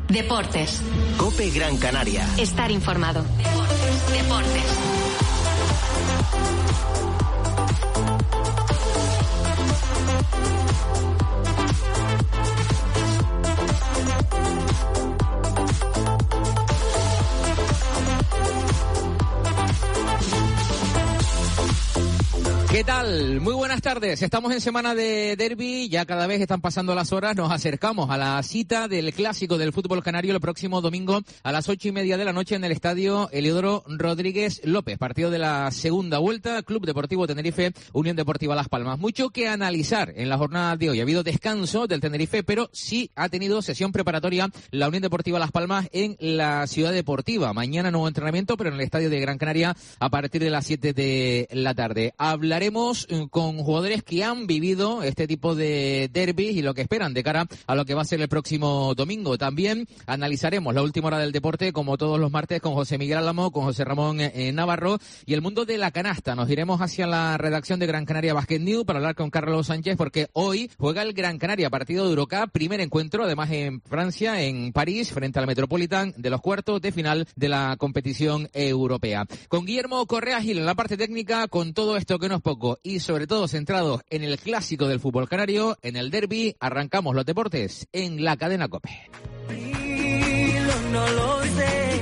Deportes. COPE Gran Canaria. Estar informado. Deportes. ¿Qué tal? Muy buenas tardes. Estamos en semana de derbi, ya cada vez están pasando las horas, nos acercamos a la cita del clásico del fútbol canario el próximo domingo a las 8:30 de la noche en el estadio Heliodoro Rodríguez López. Partido de la segunda vuelta, Club Deportivo Tenerife, Unión Deportiva Las Palmas. Mucho que analizar en la jornada de hoy. Ha habido descanso del Tenerife, pero sí ha tenido sesión preparatoria la Unión Deportiva Las Palmas en la Ciudad Deportiva. Mañana nuevo entrenamiento, pero en el estadio de Gran Canaria a partir de las 7 de la tarde. Hablaremos con jugadores que han vivido este tipo de derbis y lo que esperan de cara a lo que va a ser el próximo domingo. También analizaremos la última hora del deporte, como todos los martes, con José Miguel Álamo, con José Ramón Navarro y el mundo de la canasta. Nos iremos hacia la redacción de Gran Canaria Basket News para hablar con Carlos Sánchez, porque hoy juega el Gran Canaria, partido de Eurocup, primer encuentro, además en Francia, en París, frente al Metropolitan, de los cuartos de final de la competición europea. Con Guillermo Correa Gil en la parte técnica, con todo esto que no es poco y sobre todo centrados en el clásico del fútbol canario, en el derbi, arrancamos los deportes en la cadena COPE. No lo sé.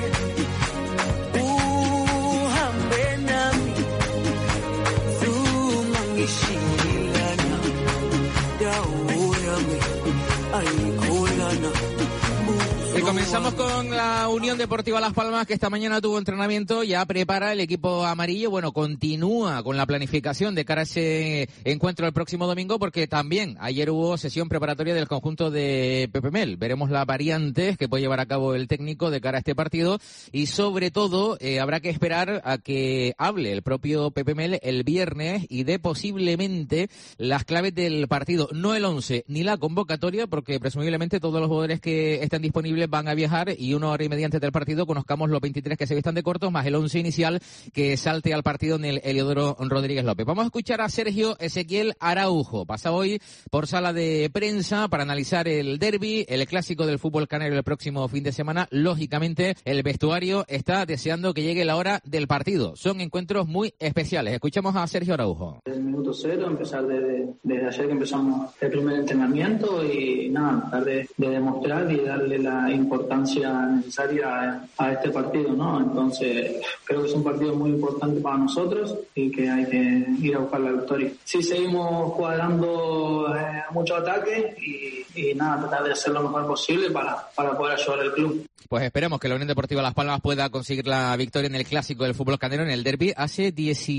Y comenzamos con la Unión Deportiva Las Palmas, que esta mañana tuvo entrenamiento, ya prepara el equipo amarillo. Bueno, continúa con la planificación de cara a ese encuentro el próximo domingo, porque también ayer hubo sesión preparatoria del conjunto de Pepe Mel. Veremos las variantes que puede llevar a cabo el técnico de cara a este partido y sobre todo habrá que esperar a que hable el propio Pepe Mel el viernes y dé posiblemente las claves del partido. No el 11 ni la convocatoria, porque presumiblemente todos los jugadores que están disponibles van a viajar y 1 hora y media antes del partido conozcamos los 23 que se vistan de cortos más el 11 inicial que salte al partido en el Heliodoro Rodríguez López. Vamos a escuchar a Sergio Ezequiel Araujo. Pasa hoy por sala de prensa para analizar el derbi, el clásico del fútbol canario el próximo fin de semana. Lógicamente el vestuario está deseando que llegue la hora del partido. Son encuentros muy especiales. Escuchamos a Sergio Araujo. Desde el minuto cero, empezar desde ayer que empezamos el primer entrenamiento y nada, tratar de demostrar y darle la importancia necesaria a este partido, ¿no? Entonces, creo que es un partido muy importante para nosotros y que hay que ir a buscar la victoria. Sí, seguimos cuadrando mucho ataque y nada, tratar de hacer lo mejor posible para poder ayudar al club. Pues esperemos que la Unión Deportiva Las Palmas pueda conseguir la victoria en el clásico del fútbol canario, en el derbi. Hace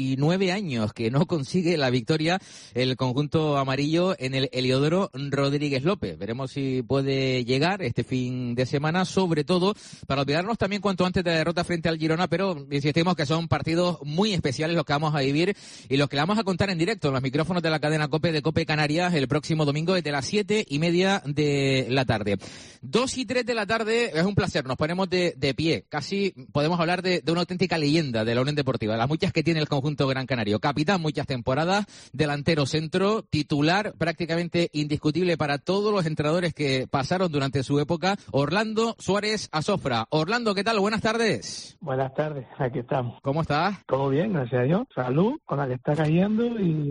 19 años que no consigue la victoria el conjunto amarillo en el Heliodoro Rodríguez López. Veremos si puede llegar este fin de semana, sobre todo para olvidarnos también cuanto antes de la derrota frente al Girona, pero insistimos que son partidos muy especiales los que vamos a vivir y los que le vamos a contar en directo en los micrófonos de la cadena COPE de COPE Canarias el próximo domingo desde las 7:30 de la tarde. 2 y 3 de la tarde, es un placer, nos ponemos de pie, casi podemos hablar de una auténtica leyenda de la Unión Deportiva, las muchas que tiene el conjunto gran canario, capitán muchas temporadas, delantero centro, titular prácticamente indiscutible para todos los entrenadores que pasaron durante su época, Orlando Suárez Azofra. Orlando, ¿qué tal? Buenas tardes. Buenas tardes, aquí estamos. ¿Cómo estás? Todo bien, gracias a Dios. Salud, con la que está cayendo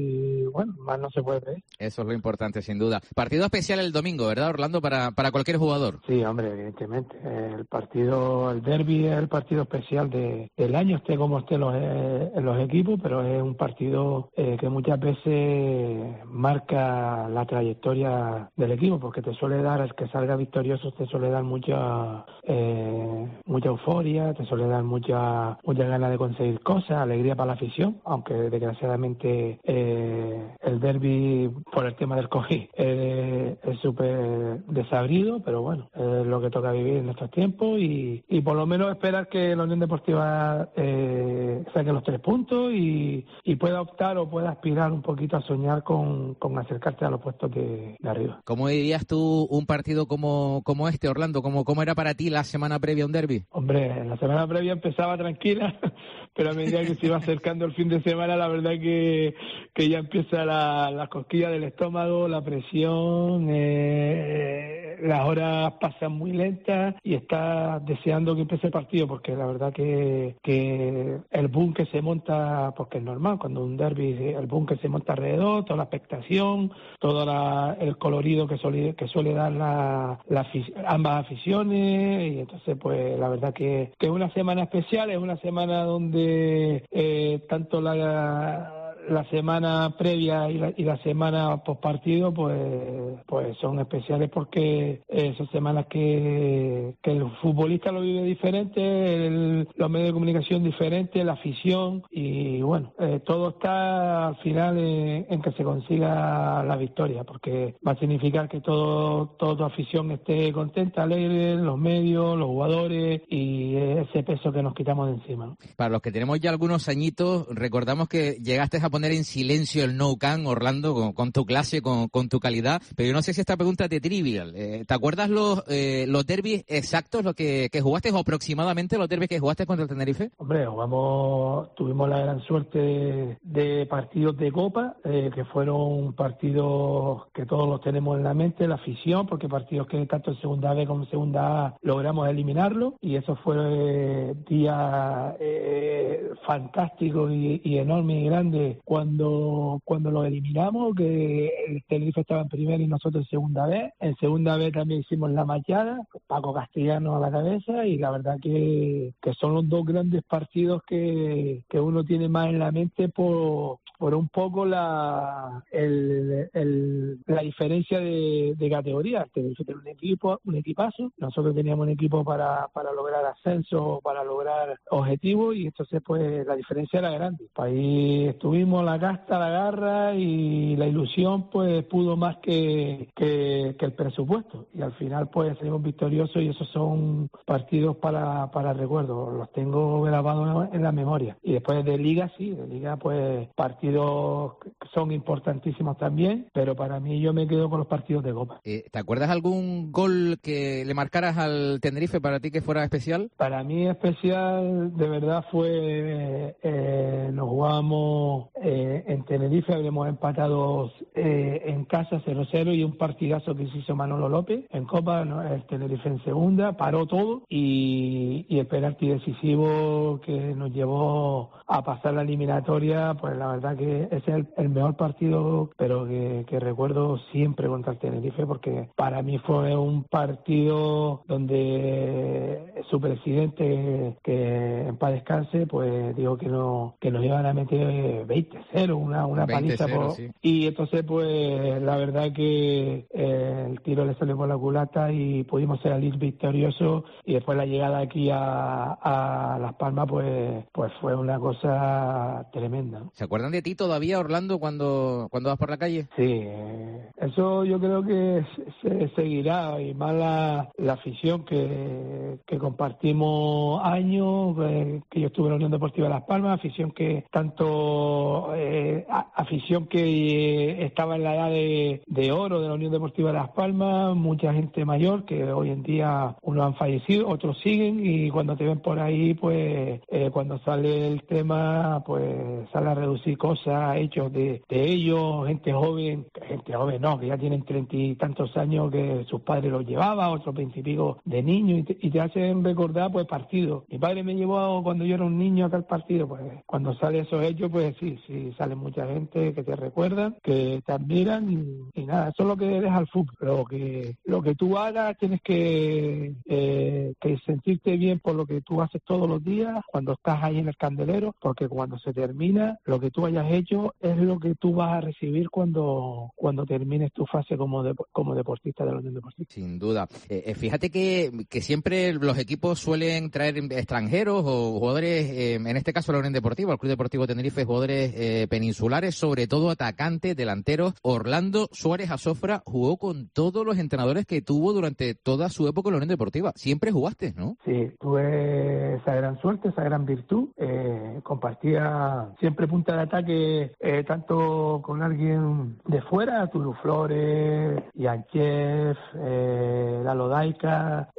y bueno, más no se puede pedir. Eso es lo importante, sin duda. Partido especial el domingo, ¿verdad, Orlando? Para cualquier jugador. Sí, hombre, evidentemente. El partido, el derbi es el partido especial del año, esté como esté los equipos, pero es un partido que muchas veces marca la trayectoria del equipo, porque te suele dar, el que salga victorioso, te suele dar mucha euforia, te suele dar mucha ganas de conseguir cosas, alegría para la afición, aunque desgraciadamente el derbi por el tema del COVID es súper desabrido, pero bueno, es lo que toca vivir en estos tiempos y por lo menos esperar que la Unión Deportiva saque los 3 puntos y pueda optar o pueda aspirar un poquito a soñar con acercarse a los puestos de arriba. ¿Cómo dirías tú un partido como este, Orlando? Orlando, ¿cómo era para ti la semana previa a un derbi? Hombre, la semana previa empezaba tranquila, pero a medida que se iba acercando el fin de semana, la verdad que ya empieza la cosquilla del estómago, la presión, las horas pasan muy lentas y estás deseando que empiece el partido, porque la verdad que el boom que se monta, porque es normal, cuando un derbi, el boom que se monta alrededor, toda la expectación, todo el colorido que suele dar ambas aficiones, y entonces pues la verdad que es una semana especial, es una semana donde tanto la semana previa y la semana post partido pues son especiales, porque son semanas que el futbolista lo vive diferente, los medios de comunicación diferente, la afición, y bueno, todo está al final en que se consiga la victoria, porque va a significar que toda tu afición esté contenta, alegre, los medios, los jugadores, y ese peso que nos quitamos de encima, ¿no? Para los que tenemos ya algunos añitos, recordamos que llegaste a poner en silencio el Nou Camp, Orlando, con tu clase, con tu calidad, pero yo no sé si esta pregunta es de trivial. ¿Te acuerdas los derbis exactos, los que jugaste, o aproximadamente los derbis que jugaste contra el Tenerife? Hombre, tuvimos la gran suerte de partidos de Copa, que fueron partidos que todos los tenemos en la mente, la afición, porque partidos que tanto en Segunda B como en Segunda A logramos eliminarlo, y eso fue días fantásticos y enormes y grandes cuando lo eliminamos, que el Tenerife estaba en primera y nosotros en Segunda B. En Segunda B también hicimos la machada, Paco Castellano a la cabeza, y la verdad que son los dos grandes partidos que uno tiene más en la mente por un poco la diferencia de categoría. Tenerife tiene un equipazo, nosotros teníamos un equipo para lograr ascenso, para lograr objetivos, y entonces pues la diferencia era grande. Ahí estuvimos, la casta, la garra y la ilusión pues pudo más que el presupuesto, y al final pues salimos victoriosos, y esos son partidos para recuerdo, los tengo grabados en la memoria. Y después de Liga pues partidos son importantísimos también, pero para mí yo me quedo con los partidos de Copa. ¿Te acuerdas algún gol que le marcaras al Tenerife para ti que fuera especial? Para mí especial de verdad fue nos jugábamos en Tenerife, habíamos empatado en casa 0-0, y un partidazo que se hizo Manolo López en Copa, ¿no? El Tenerife en segunda, paró todo, y el penalti decisivo que nos llevó a pasar la eliminatoria, pues la verdad que ese es el mejor partido, pero que recuerdo siempre contra el Tenerife, porque para mí fue un partido donde su presidente, que en paz descanse, pues dijo que nos iban a meter 20-0, una paliza. Sí. Y entonces pues la verdad que el tiro le salió por la culata y pudimos salir victoriosos, y después la llegada aquí a Las Palmas pues fue una cosa tremenda, ¿no? ¿Se acuerdan de ti todavía, Orlando, cuando vas por la calle? Sí, eso yo creo que se seguirá, y más la afición que compartimos años, que yo estuve en la Unión Deportiva de Las Palmas, afición que estaba en la edad de oro de la Unión Deportiva de Las Palmas, mucha gente mayor que hoy en día unos han fallecido, otros siguen, y cuando te ven por ahí, pues cuando sale el tema, pues sale a reducir cosas, hechos de ellos, gente joven no, que ya tienen 30 y tantos años, que sus padres los llevaban, otros 20 y pico de niños, y te hacen recordar pues partidos. Mi padre me llevó cuando yo era un niño a tal partido, pues cuando sale esos hechos, pues sí, sale mucha gente que te recuerdan, que te admiran, y nada, eso es lo que deja el fútbol. Lo que tú hagas, tienes que sentirte bien por lo que tú haces todos los días cuando estás ahí en el candelero, porque cuando se termina, lo que tú hayas hecho es lo que tú vas a recibir cuando termines tu fase como deportista de la Unión Deportiva. Sin duda. Fíjate que siempre los equipos suelen traer extranjeros o jugadores, en este caso la Unión Deportiva, el Club Deportivo Tenerife, jugadores peninsulares, sobre todo atacantes, delanteros. Orlando Suárez Azofra jugó con todos los entrenadores que tuvo durante toda su época en la Unión Deportiva. Siempre jugaste, ¿no? Sí, tuve esa gran suerte, esa gran virtud. Compartía siempre punta de ataque tanto con alguien de fuera, Turu Flores, Ian Chef, Lalo Daica,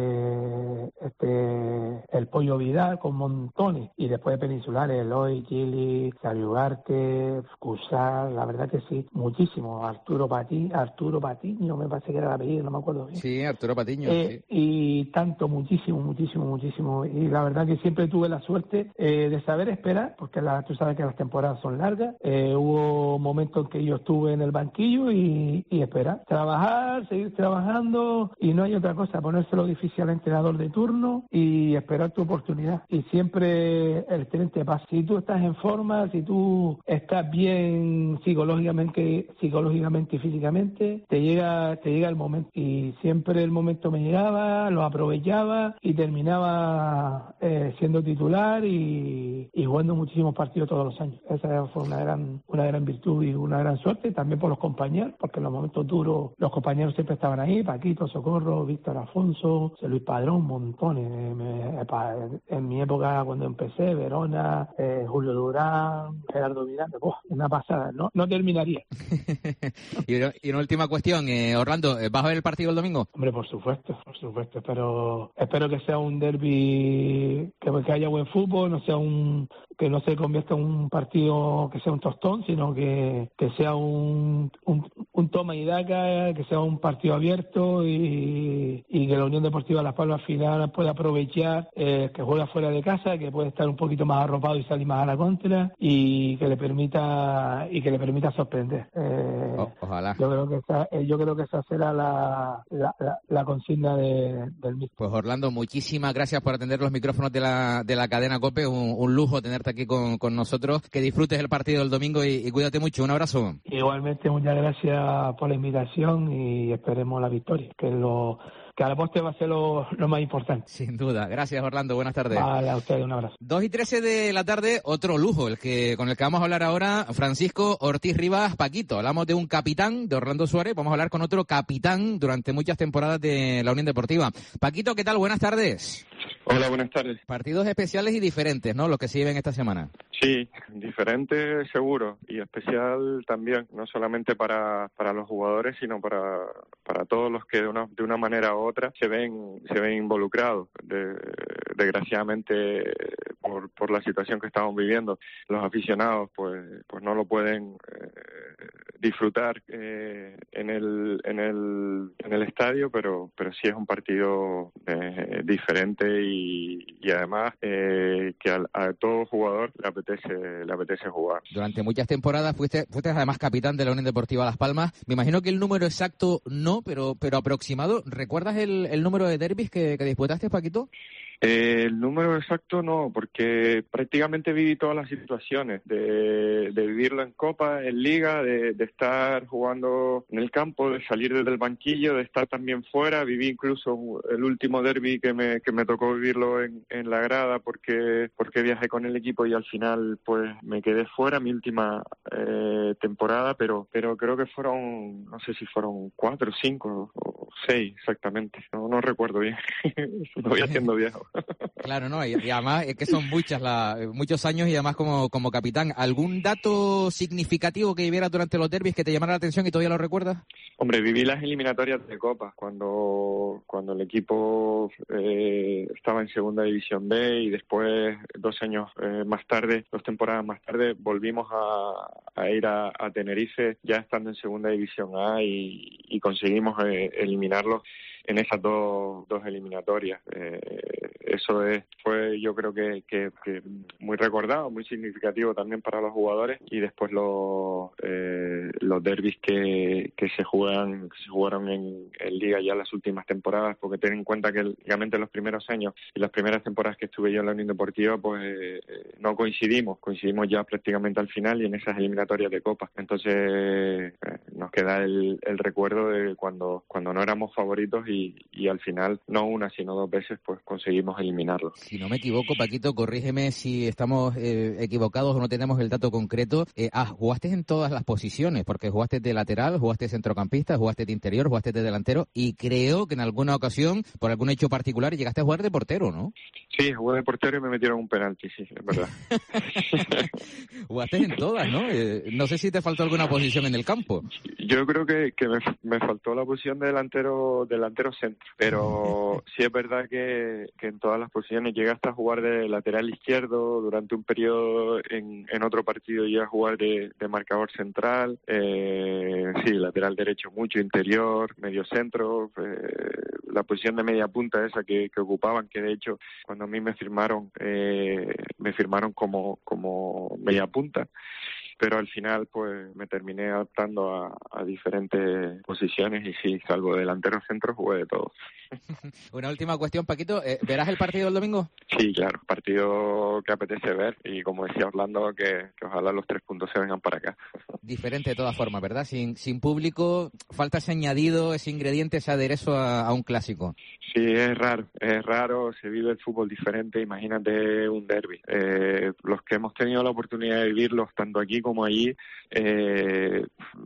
el Pollo Vidal, con montones. Y después de peninsulares, Eloy, Gili, Xavi Ugarte, Cusar, la verdad que sí, muchísimo. Arturo Patiño, me parece que era el apellido, no me acuerdo bien. Sí, Arturo Patiño. Sí. Y tanto, muchísimo. Y la verdad que siempre tuve la suerte de saber esperar, porque tú sabes que las temporadas son largas. Hubo momentos en que yo estuve en el banquillo y esperar. Trabajar, seguir trabajando, y no hay otra cosa, ponérselo difícil al entrenador de turno y esperar tu oportunidad. Y siempre el teniente pasa. Si tú estás en forma, si tú estás bien psicológicamente y físicamente, te llega el momento. Y siempre el momento me llegaba, lo aprovechaba y terminaba siendo titular y jugando muchísimos partidos todos los años. Esa fue una gran virtud y una gran suerte, también por los compañeros, porque en los momentos duros los compañeros siempre estaban ahí: Paquito, Socorro, Víctor Afonso, José Luis Padrón, montones. En mi época, cuando empecé, Verona, Julio Durán, Gerardo Miranda, una pasada, no terminaría. Y una última cuestión, Orlando, ¿vas a ver el partido el domingo? Hombre, por supuesto, espero que sea un derbi, que haya buen fútbol, que no se convierta en un partido que sea un tostón, sino que sea un toma y daca, que sea un partido abierto y que la Unión Deportiva Las Palmas al final pueda aprovechar que juega fuera de casa, que puede estar un poquito más arropado y salir más a la contra, y que le permita sorprender. Ojalá. Yo creo que esa será la consigna del mismo. Pues Orlando, muchísimas gracias por atender los micrófonos de la cadena COPE. Un lujo tenerte aquí con nosotros. Que disfrutes el partido del domingo y cuídate mucho. Un abrazo. Igualmente, muchas gracias por la invitación y esperemos la victoria, que a la postre va a ser lo más importante. Sin duda. Gracias, Orlando. Buenas tardes. Vale, a ustedes un abrazo. 2:13 de la tarde, otro lujo, con el que vamos a hablar ahora, Francisco Ortiz Rivas Paquito. Hablamos de un capitán, de Orlando Suárez. Vamos a hablar con otro capitán durante muchas temporadas de la Unión Deportiva. Paquito, ¿qué tal? Buenas tardes. Hola, buenas tardes. Partidos especiales y diferentes, ¿no? Los que se viven esta semana. Sí, diferente seguro y especial también, no solamente para los jugadores, sino para todos los que de una manera u otra se ven involucrados. Desgraciadamente, por la situación que estamos viviendo, los aficionados pues no lo pueden disfrutar en el estadio, pero sí es un partido diferente y además que a todo jugador le apetece jugar. Durante muchas temporadas fuiste además capitán de la Unión Deportiva Las Palmas. Me imagino que el número exacto no, pero aproximado. ¿Recuerdas el número de derbis que disputaste, Paquito? El número exacto no, porque prácticamente viví todas las situaciones, de vivirlo en Copa, en Liga, de estar jugando en el campo, de salir desde el banquillo, de estar también fuera. Viví incluso el último derbi que me tocó vivirlo en la grada porque viajé con el equipo y al final pues me quedé fuera mi última temporada, pero creo que fueron, no sé si fueron 4, 5 o 6 exactamente, no recuerdo bien. Me voy haciendo viejo. Claro, no, y además es que son muchos años y además como capitán. ¿Algún dato significativo que viviera durante los derbis que te llamara la atención y todavía lo recuerdas? Hombre, viví las eliminatorias de Copa cuando el equipo estaba en Segunda División B y después 2 años más tarde, 2 temporadas más tarde, volvimos a ir a Tenerife ya estando en Segunda División A y conseguimos eliminarlos en esas dos eliminatorias. Eso fue yo creo que muy recordado, muy significativo también para los jugadores, y después los derbis que se jugaron en Liga ya las últimas temporadas, porque ten en cuenta que realmente los primeros años y las primeras temporadas que estuve yo en la Unión Deportiva pues no coincidimos ya prácticamente al final y en esas eliminatorias de Copa. Entonces nos queda el recuerdo de cuando no éramos favoritos y al final no una sino 2 veces pues conseguimos pudimos eliminarlo. Si no me equivoco, Paquito, corrígeme si estamos equivocados o no tenemos el dato concreto. Jugaste en todas las posiciones, porque jugaste de lateral, jugaste de centrocampista, jugaste de interior, jugaste de delantero, y creo que en alguna ocasión, por algún hecho particular, llegaste a jugar de portero, ¿no? Sí, jugué de portero y me metieron un penalti, sí, es verdad. Jugaste en todas, ¿no? No sé si te faltó alguna posición en el campo. Yo creo que me faltó la posición de delantero centro, pero sí es verdad que en todas las posiciones llegué hasta a jugar de lateral izquierdo durante un periodo, en otro partido llegué a jugar de marcador central, sí, lateral derecho mucho, interior, medio centro, la posición de media punta esa que ocupaban, que de hecho cuando a mí me firmaron como media punta, pero al final pues me terminé adaptando a diferentes posiciones y sí, salvo delantero centro, jugué de todo. Una última cuestión, Paquito, ¿verás el partido el domingo? Sí, claro, partido que apetece ver y como decía Orlando, que ojalá los 3 puntos se vengan para acá. Diferente de todas formas, ¿verdad? Sin público, falta ese añadido, ese ingrediente, ese aderezo a un clásico. Sí, es raro, se vive el fútbol diferente, imagínate un derbi. Los que hemos tenido la oportunidad de vivirlos tanto aquí como allí, se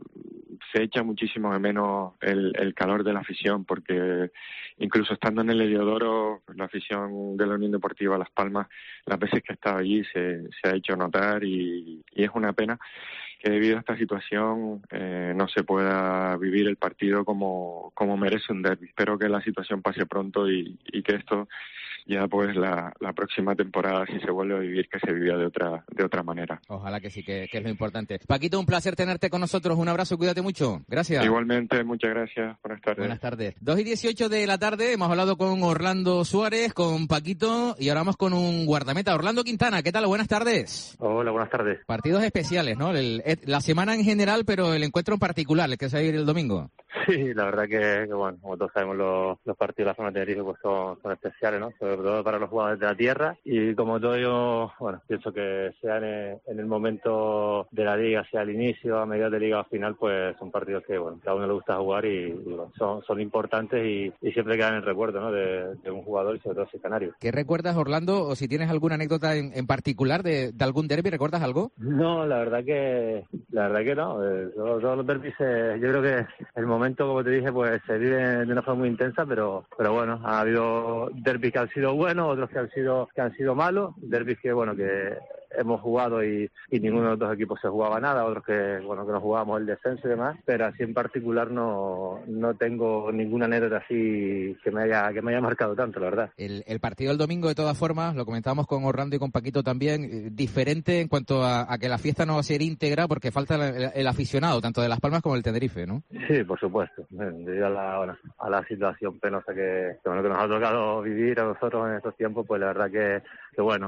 echa muchísimo de menos el calor de la afición, porque incluso estando en el Heliodoro, la afición de la Unión Deportiva Las Palmas, las veces que he estado allí se ha hecho notar y es una pena que debido a esta situación no se pueda vivir el partido como merece un derbi. Espero que la situación pase pronto y que esto ya pues la próxima temporada, si se vuelve a vivir, que se vivía de otra manera. Ojalá que sí, que es lo importante. Paquito, un placer tenerte con nosotros. Un abrazo, cuídate mucho. Gracias. Igualmente, muchas gracias. Buenas tardes. Buenas tardes. 2:18 de la tarde, hemos hablado con Orlando Suárez, con Paquito, y ahora vamos con un guardameta. Orlando Quintana, ¿qué tal? Buenas tardes. Hola, buenas tardes. Partidos especiales, ¿no? La semana en general, pero el encuentro en particular, el que se va a ir el domingo. Sí, la verdad que bueno, como todos sabemos, los partidos de la zona de Tenerife pues son especiales, ¿no? Sobre todo para los jugadores de la tierra, y como todo yo, bueno, pienso que sea en el momento de la liga, sea al inicio, a mediados de liga o al final, pues son partidos que, bueno, a uno le gusta jugar y bueno, son importantes y siempre quedan en el recuerdo, ¿no? De un jugador y sobre todo si es canario. ¿Qué recuerdas, Orlando, o si tienes alguna anécdota en particular de algún derbi? ¿Recuerdas algo? No, la verdad que no. Todos los derbis, yo creo que el momento, como te dije, pues se vive de una forma muy intensa, pero bueno, ha habido derbis que han sido buenos, otros que han sido malos, derbis que bueno, que hemos jugado y ninguno de los dos equipos se jugaba nada, otros que bueno, que nos jugábamos el descenso y demás, pero así en particular no tengo ninguna anécdota así que me haya marcado tanto, la verdad. El partido del domingo, de todas formas, lo comentábamos con Orlando y con Paquito también, diferente en cuanto a que la fiesta no va a ser íntegra porque falta el aficionado, tanto de Las Palmas como del Tenerife, ¿no? Sí, por supuesto, debido a la situación penosa que nos ha tocado vivir a nosotros en estos tiempos, pues la verdad que bueno,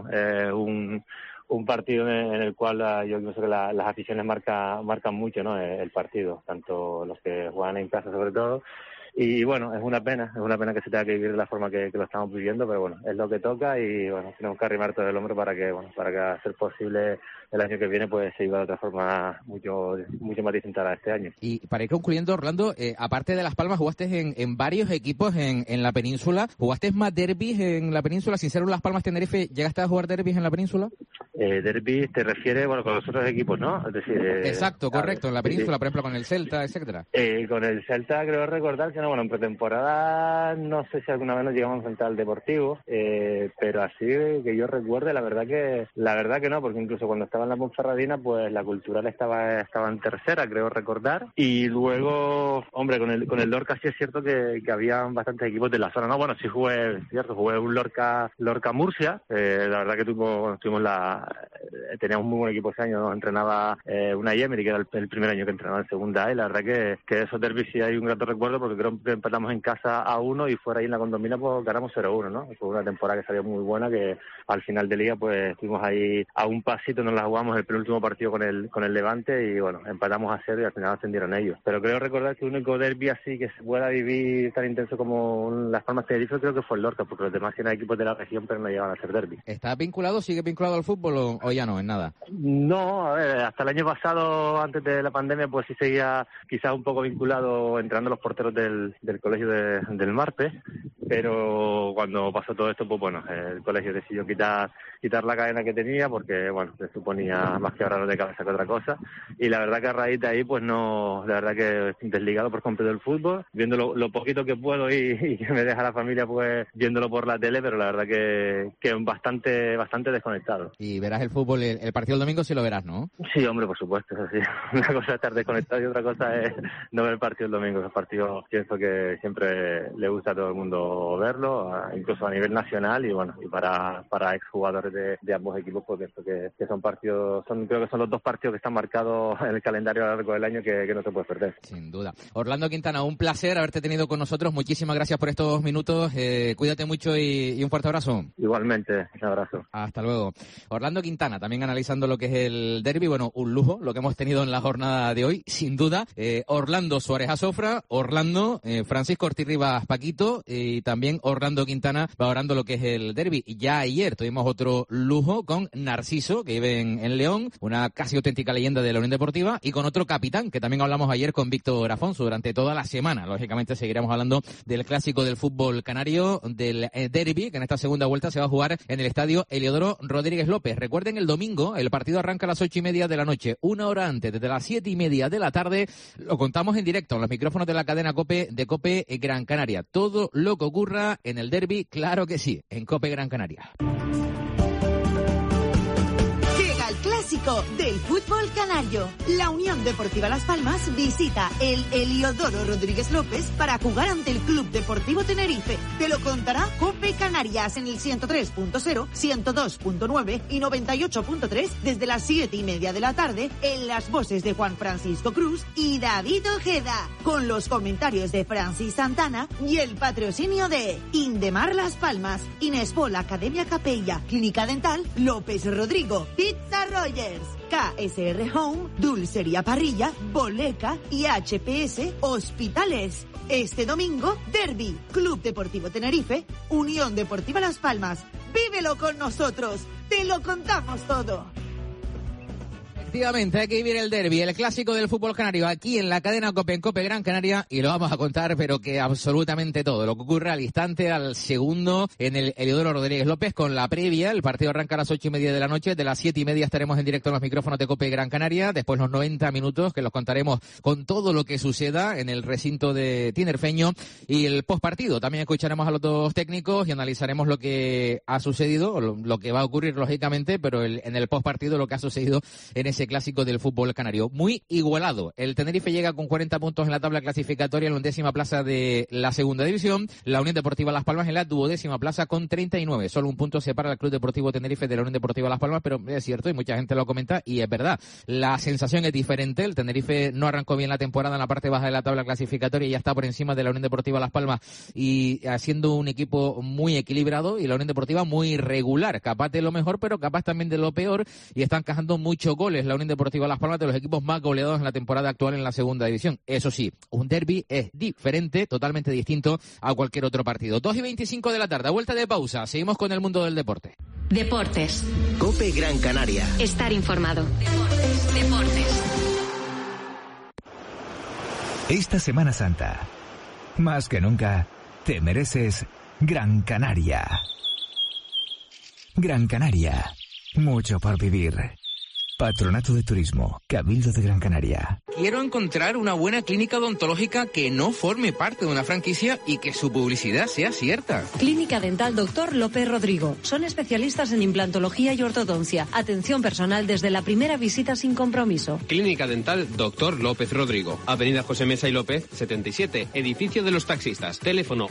un partido en el cual yo pienso que las aficiones marcan mucho, ¿no? El partido, tanto los que juegan en casa sobre todo. Y bueno, es una pena que se tenga que vivir de la forma que lo estamos viviendo, pero bueno, es lo que toca y bueno, tenemos que arrimar todo el hombro para que hacer posible el año que viene pues se viva de otra forma mucho más distinta a este año. Y para ir concluyendo, Orlando, aparte de Las Palmas, jugaste en varios equipos en la península. ¿Jugaste más derbis en la península? Sin ser un Las Palmas Tenerife, ¿llegaste a jugar derbis en la península? Derbis te refieres, bueno, con los otros equipos, ¿no? Es decir, exacto, correcto, en la península, por ejemplo, con el Celta, etcétera. Con el Celta creo recordar que bueno, en pretemporada no sé si alguna vez nos llegamos a enfrentar al Deportivo, pero así que yo recuerde, la verdad que no, porque incluso cuando estaba en la Ponferradina, pues la Cultural estaba en tercera, creo recordar, y luego, hombre, con el Lorca sí es cierto que había bastantes equipos de la zona, ¿no? Bueno, sí jugué un Lorca Murcia, la verdad que teníamos muy buen equipo ese año, nos entrenaba Unai Emery, que era el primer año que entrenaba en segunda A, y la verdad que esos derbis sí hay un grato recuerdo, porque creo que empatamos en casa a 1 y fuera ahí en la Condomina pues ganamos 0-1, ¿no? Fue una temporada que salió muy buena, que al final de liga pues estuvimos ahí a un pasito, nos la jugamos el penúltimo partido con el Levante y bueno, empatamos a 0 y al final ascendieron ellos. Pero creo recordar que el único derbi así que se pueda vivir tan intenso como Las Palmas Tenerife creo que fue el Lorca, porque los demás eran equipos de la región pero no llegaban a ser derbi. ¿Estás vinculado, sigue vinculado al fútbol, o ya no, en nada? No, a ver, hasta el año pasado, antes de la pandemia, pues sí seguía quizás un poco vinculado entrenando los porteros del colegio del Marte, pero cuando pasó todo esto, pues bueno, el colegio decidió quitar la cadena que tenía porque, bueno, se suponía más que ahorrar de cabeza que otra cosa, y la verdad que a raíz de ahí, pues no, la verdad que desligado por completo del fútbol, viendo lo poquito que puedo y que me deja la familia, pues viéndolo por la tele, pero la verdad que bastante desconectado. Y verás el fútbol, el partido el domingo sí lo verás, ¿no? Sí, hombre, por supuesto, eso sí. Una cosa es estar desconectado y otra cosa es no ver el partido el domingo. El partido pienso que siempre le gusta a todo el mundo verlo, incluso a nivel nacional, y bueno, y para exjugadores de ambos equipos, pues pienso que son partidos, creo que son los dos partidos que están marcados en el calendario a lo largo del año que no se puede perder. Sin duda. Orlando Quintana, un placer haberte tenido con nosotros. Muchísimas gracias por estos minutos. Cuídate mucho y un fuerte abrazo. Igualmente, un abrazo. Hasta luego. Orlando Quintana, también analizando lo que es el derbi. Bueno, un lujo lo que hemos tenido en la jornada de hoy, sin duda. Orlando Suárez Azofra, Orlando, Francisco Ortiz Rivas Paquito, y también Orlando Quintana valorando lo que es el derbi. Ya ayer tuvimos otro lujo con Narciso, que vive en León, una casi auténtica leyenda de la Unión Deportiva, y con otro capitán, que también hablamos ayer con Víctor Afonso durante toda la semana. Lógicamente seguiremos hablando del clásico del fútbol canario, del derbi, que en esta segunda vuelta se va a jugar en el estadio Eliodoro Rodríguez López. Recuerden, el domingo el partido arranca a las 8:30 de la noche, una hora antes, desde las 7:30 de la tarde. Lo contamos en directo en los micrófonos de la cadena COPE de COPE Gran Canaria. Todo lo que ocurra en el derbi, claro que sí, en COPE Gran Canaria. Clásico del fútbol canario. La Unión Deportiva Las Palmas visita el Eliodoro Rodríguez López para jugar ante el Club Deportivo Tenerife. Te lo contará COPE Canarias en el 103.0, 102.9 y 98.3 desde las 7:30 de la tarde, en las voces de Juan Francisco Cruz y David Ojeda, con los comentarios de Francis Santana y el patrocinio de Indemar Las Palmas, Inespol Academia Capella, Clínica Dental López Rodrigo, Pizza Rogers, KSR Home, Dulcería Parrilla, Boleca y HPS Hospitales. Este domingo, derbi, Club Deportivo Tenerife, Unión Deportiva Las Palmas. Vívelo con nosotros, te lo contamos todo. Efectivamente, hay que vivir el derbi, el clásico del fútbol canario, aquí en la cadena COPE, en COPE Gran Canaria, y lo vamos a contar, pero que absolutamente todo, lo que ocurre al instante, al segundo, en el Eliodoro Rodríguez López, con la previa. El partido arranca a las 8:30 de la noche, de las 7:30 estaremos en directo en los micrófonos de COPE Gran Canaria, después los 90 minutos, que los contaremos con todo lo que suceda en el recinto de tinerfeño, y el postpartido. También escucharemos a los dos técnicos y analizaremos lo que ha sucedido, lo que va a ocurrir, lógicamente, pero en el postpartido lo que ha sucedido en ese clásico del fútbol canario. Muy igualado. El Tenerife llega con 40 puntos en la tabla clasificatoria en la 11ª plaza de la segunda división. La Unión Deportiva Las Palmas en la 12ª plaza con 39. Solo un punto separa al Club Deportivo Tenerife de la Unión Deportiva Las Palmas, pero es cierto y mucha gente lo comenta y es verdad. La sensación es diferente. El Tenerife no arrancó bien la temporada en la parte baja de la tabla clasificatoria y ya está por encima de la Unión Deportiva Las Palmas y haciendo un equipo muy equilibrado, y la Unión Deportiva muy regular, capaz de lo mejor pero capaz también de lo peor, y están encajando muchos goles la Unión Deportiva Las Palmas, de los equipos más goleados en la temporada actual en la segunda división. Eso sí, un derbi es diferente, totalmente distinto a cualquier otro partido. 2:25 de la tarde, a vuelta de pausa, seguimos con el mundo del deporte. Deportes. COPE Gran Canaria. Estar informado. Deportes. Esta Semana Santa, más que nunca, te mereces Gran Canaria. Gran Canaria, mucho por vivir. Patronato de Turismo, Cabildo de Gran Canaria. Quiero encontrar una buena clínica odontológica que no forme parte de una franquicia y que su publicidad sea cierta. Clínica Dental Dr. López Rodrigo. Son especialistas en implantología y ortodoncia. Atención personal desde la primera visita sin compromiso. Clínica Dental Dr. López Rodrigo. Avenida José Mesa y López, 77. Edificio de los Taxistas. Teléfono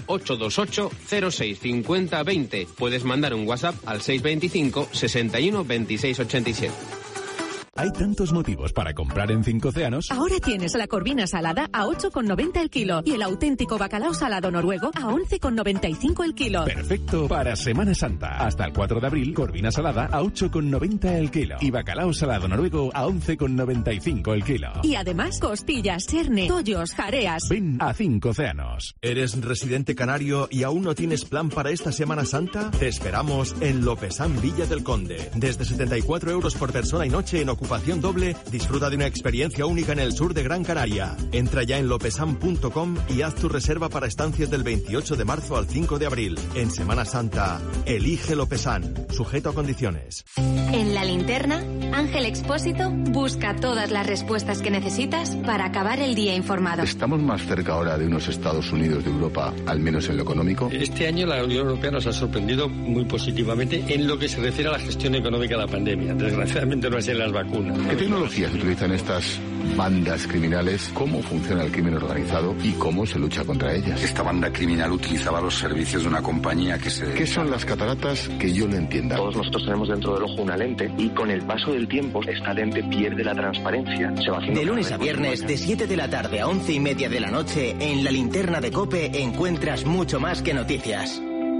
828-0650-20. Puedes mandar un WhatsApp al 625 61 26 87. Hay tantos motivos para comprar en 5 Océanos. Ahora tienes la corvina salada a 8,90 el kilo y el auténtico bacalao salado noruego a 11,95 el kilo. Perfecto para Semana Santa. Hasta el 4 de abril, corvina salada a 8,90 el kilo y bacalao salado noruego a 11,95 el kilo. Y además, costillas, cherne, tollos, jareas. Ven a 5 Océanos. ¿Eres residente canario y aún no tienes plan para esta Semana Santa? Te esperamos en Lopesán Villa del Conde. Desde 74 euros por persona y noche en ocupación doble, disfruta de una experiencia única en el sur de Gran Canaria. Entra ya en lopesan.com y haz tu reserva para estancias del 28 de marzo al 5 de abril. En Semana Santa, elige Lopesán, sujeto a condiciones. En La Linterna, Ángel Expósito busca todas las respuestas que necesitas para acabar el día informado. ¿Estamos más cerca ahora de unos Estados Unidos de Europa, al menos en lo económico? Este año la Unión Europea nos ha sorprendido muy positivamente en lo que se refiere a la gestión económica de la pandemia. Desgraciadamente no es en las vacunas. ¿Qué tecnologías utilizan estas bandas criminales? ¿Cómo funciona el crimen organizado y cómo se lucha contra ellas? Esta banda criminal utilizaba los servicios de una compañía que se... ¿Qué son las cataratas? Que yo no entienda. Todos nosotros tenemos dentro del ojo una lente y con el paso del tiempo esta lente pierde la transparencia. Se va haciendo de lunes a viernes, de 7 de la tarde a 11:30 de la noche, en La Linterna de COPE encuentras mucho más que noticias.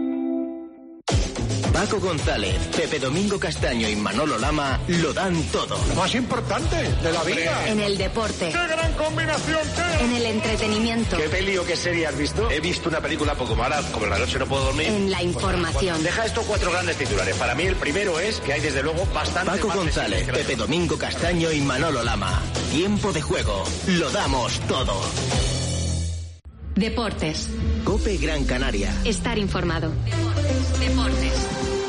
Paco González, Pepe Domingo Castaño y Manolo Lama lo dan todo. Lo más importante de la vida. En el deporte. ¡Qué gran combinación! En el entretenimiento. ¿Qué peli o qué serie has visto? He visto una película poco mala, como La noche no puedo dormir. En la información. Deja estos 4 grandes titulares. Para mí el primero es que hay desde luego bastante... Paco González, Pepe Domingo Castaño y Manolo Lama. Tiempo de juego. Lo damos todo. Deportes. COPE Gran Canaria. Estar informado. Deportes.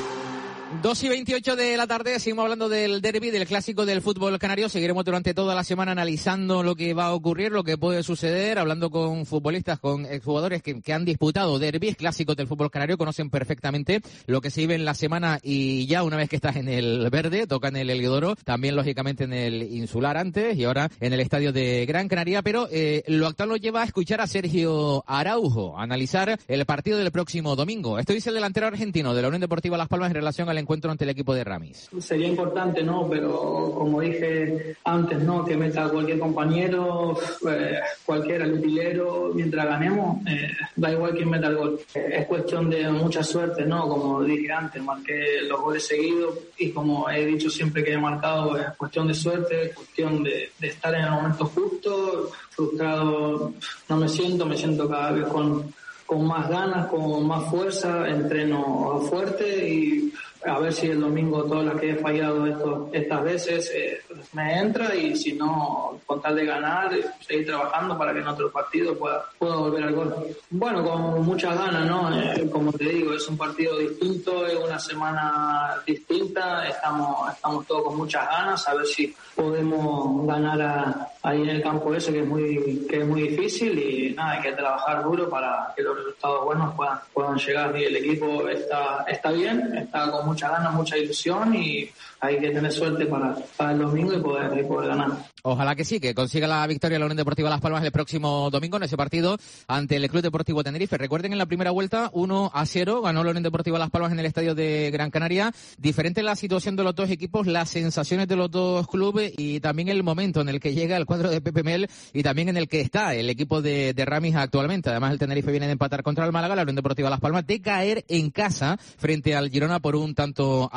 2:28 de la tarde, seguimos hablando del derbi, del clásico del fútbol canario. Seguiremos durante toda la semana analizando lo que va a ocurrir, lo que puede suceder, hablando con futbolistas, con exjugadores que han disputado derbis clásicos del fútbol canario, conocen perfectamente lo que se vive en la semana y ya una vez que estás en el verde, toca en el Heliodoro, también lógicamente en el Insular antes y ahora en el estadio de Gran Canaria, pero lo actual nos lleva a escuchar a Sergio Araujo, a analizar el partido del próximo domingo. Esto dice el delantero argentino de la Unión Deportiva Las Palmas en relación al encuentro ante el equipo de Ramis. Sería importante, ¿no? Pero como dije antes, ¿no? Que meta a cualquier compañero, cualquiera, el utilero, mientras ganemos, da igual quién meta el gol. Es cuestión de mucha suerte, ¿no? Como dije antes, marqué los goles seguidos y como he dicho siempre que he marcado, es cuestión de suerte, es cuestión de estar en el momento justo. Frustrado no me siento cada vez con más ganas, con más fuerza, entreno fuerte y a ver si el domingo todas las que he fallado estas veces me entra y si no, con tal de ganar, seguir trabajando para que en otro partido pueda volver al gol. Bueno, con muchas ganas, ¿no? Como te digo, es un partido distinto, es una semana distinta, estamos todos con muchas ganas, a ver si podemos ganar ahí en el campo ese que es muy difícil y nada, hay que trabajar duro para que los resultados buenos puedan llegar y el equipo está bien, está con muchas ganas, mucha ilusión y hay que tener suerte para el domingo y poder ganar. Ojalá que sí, que consiga la victoria la Unión Deportiva Las Palmas el próximo domingo en ese partido ante el Club Deportivo Tenerife. Recuerden, en la primera vuelta 1-0 ganó la Unión Deportiva Las Palmas en el estadio de Gran Canaria. Diferente la situación de los dos equipos, las sensaciones de los dos clubes y también el momento en el que llega el cuadro de Pepe Mel y también en el que está el equipo de Ramis actualmente. Además, el Tenerife viene de empatar contra el Málaga, la Unión Deportiva Las Palmas de caer en casa frente al Girona por 1-2.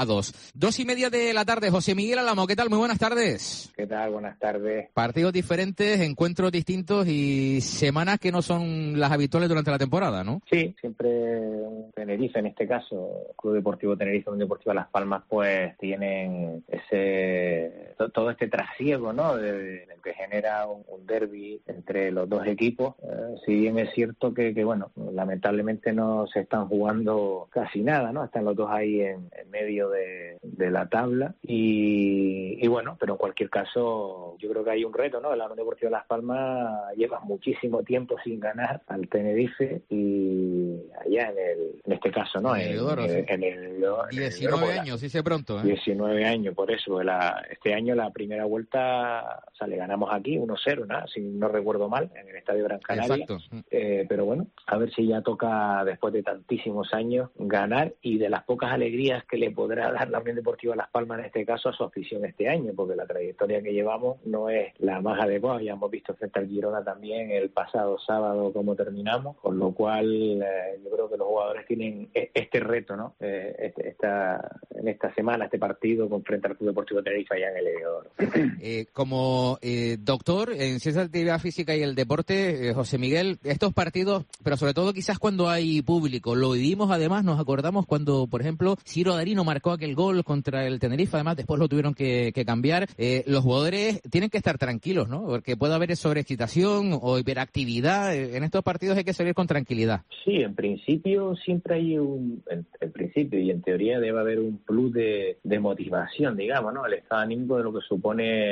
2:30 de la tarde. José Miguel Alamo, ¿qué tal? Muy buenas tardes. ¿Qué tal? Buenas tardes. Partidos diferentes, encuentros distintos y semanas que no son las habituales durante la temporada, ¿no? Sí, siempre Tenerife, en este caso, Club Deportivo Tenerife, Unión Deportiva Las Palmas, pues tienen todo este trasiego, ¿no? De que genera un derbi entre los dos equipos. Si bien es cierto que bueno, lamentablemente no se están jugando casi nada, ¿no? Están los dos ahí en medio de la tabla y bueno, pero en cualquier caso yo yo creo que hay un reto, ¿no? La Unión Deportiva Las Palmas lleva muchísimo tiempo sin ganar al Tenerife y allá en este caso, ¿no? En el 19 años, sí sé pronto, 19 años, por eso. Este año la primera vuelta, o sea, le ganamos aquí 1-0, ¿no? Si no recuerdo mal, en el Estadio Gran Canaria. Exacto. Pero bueno, a ver si ya toca, después de tantísimos años, ganar, y de las pocas alegrías que le podrá dar la Unión Deportiva Las Palmas en este caso a su afición este año, porque la trayectoria que llevamos no es la más adecuada. Ya hemos visto frente al Girona también el pasado sábado cómo terminamos, con lo cual yo creo que los jugadores tienen este reto, ¿no? En esta semana, este partido frente al Club Deportivo Tenerife allá en el Heliodoro. Como doctor en Ciencias de Actividad Física y el Deporte, José Miguel, estos partidos, pero sobre todo quizás cuando hay público, lo vivimos además, nos acordamos cuando, por ejemplo, Ciro Darino marcó aquel gol contra el Tenerife, además después lo tuvieron que cambiar. Los jugadores tienen que estar tranquilos, ¿no? Porque puede haber sobreexcitación o hiperactividad. En estos partidos hay que salir con tranquilidad. Sí, en principio siempre hay en principio y en teoría debe haber un plus de motivación, digamos, ¿no? El estado anímico de lo que supone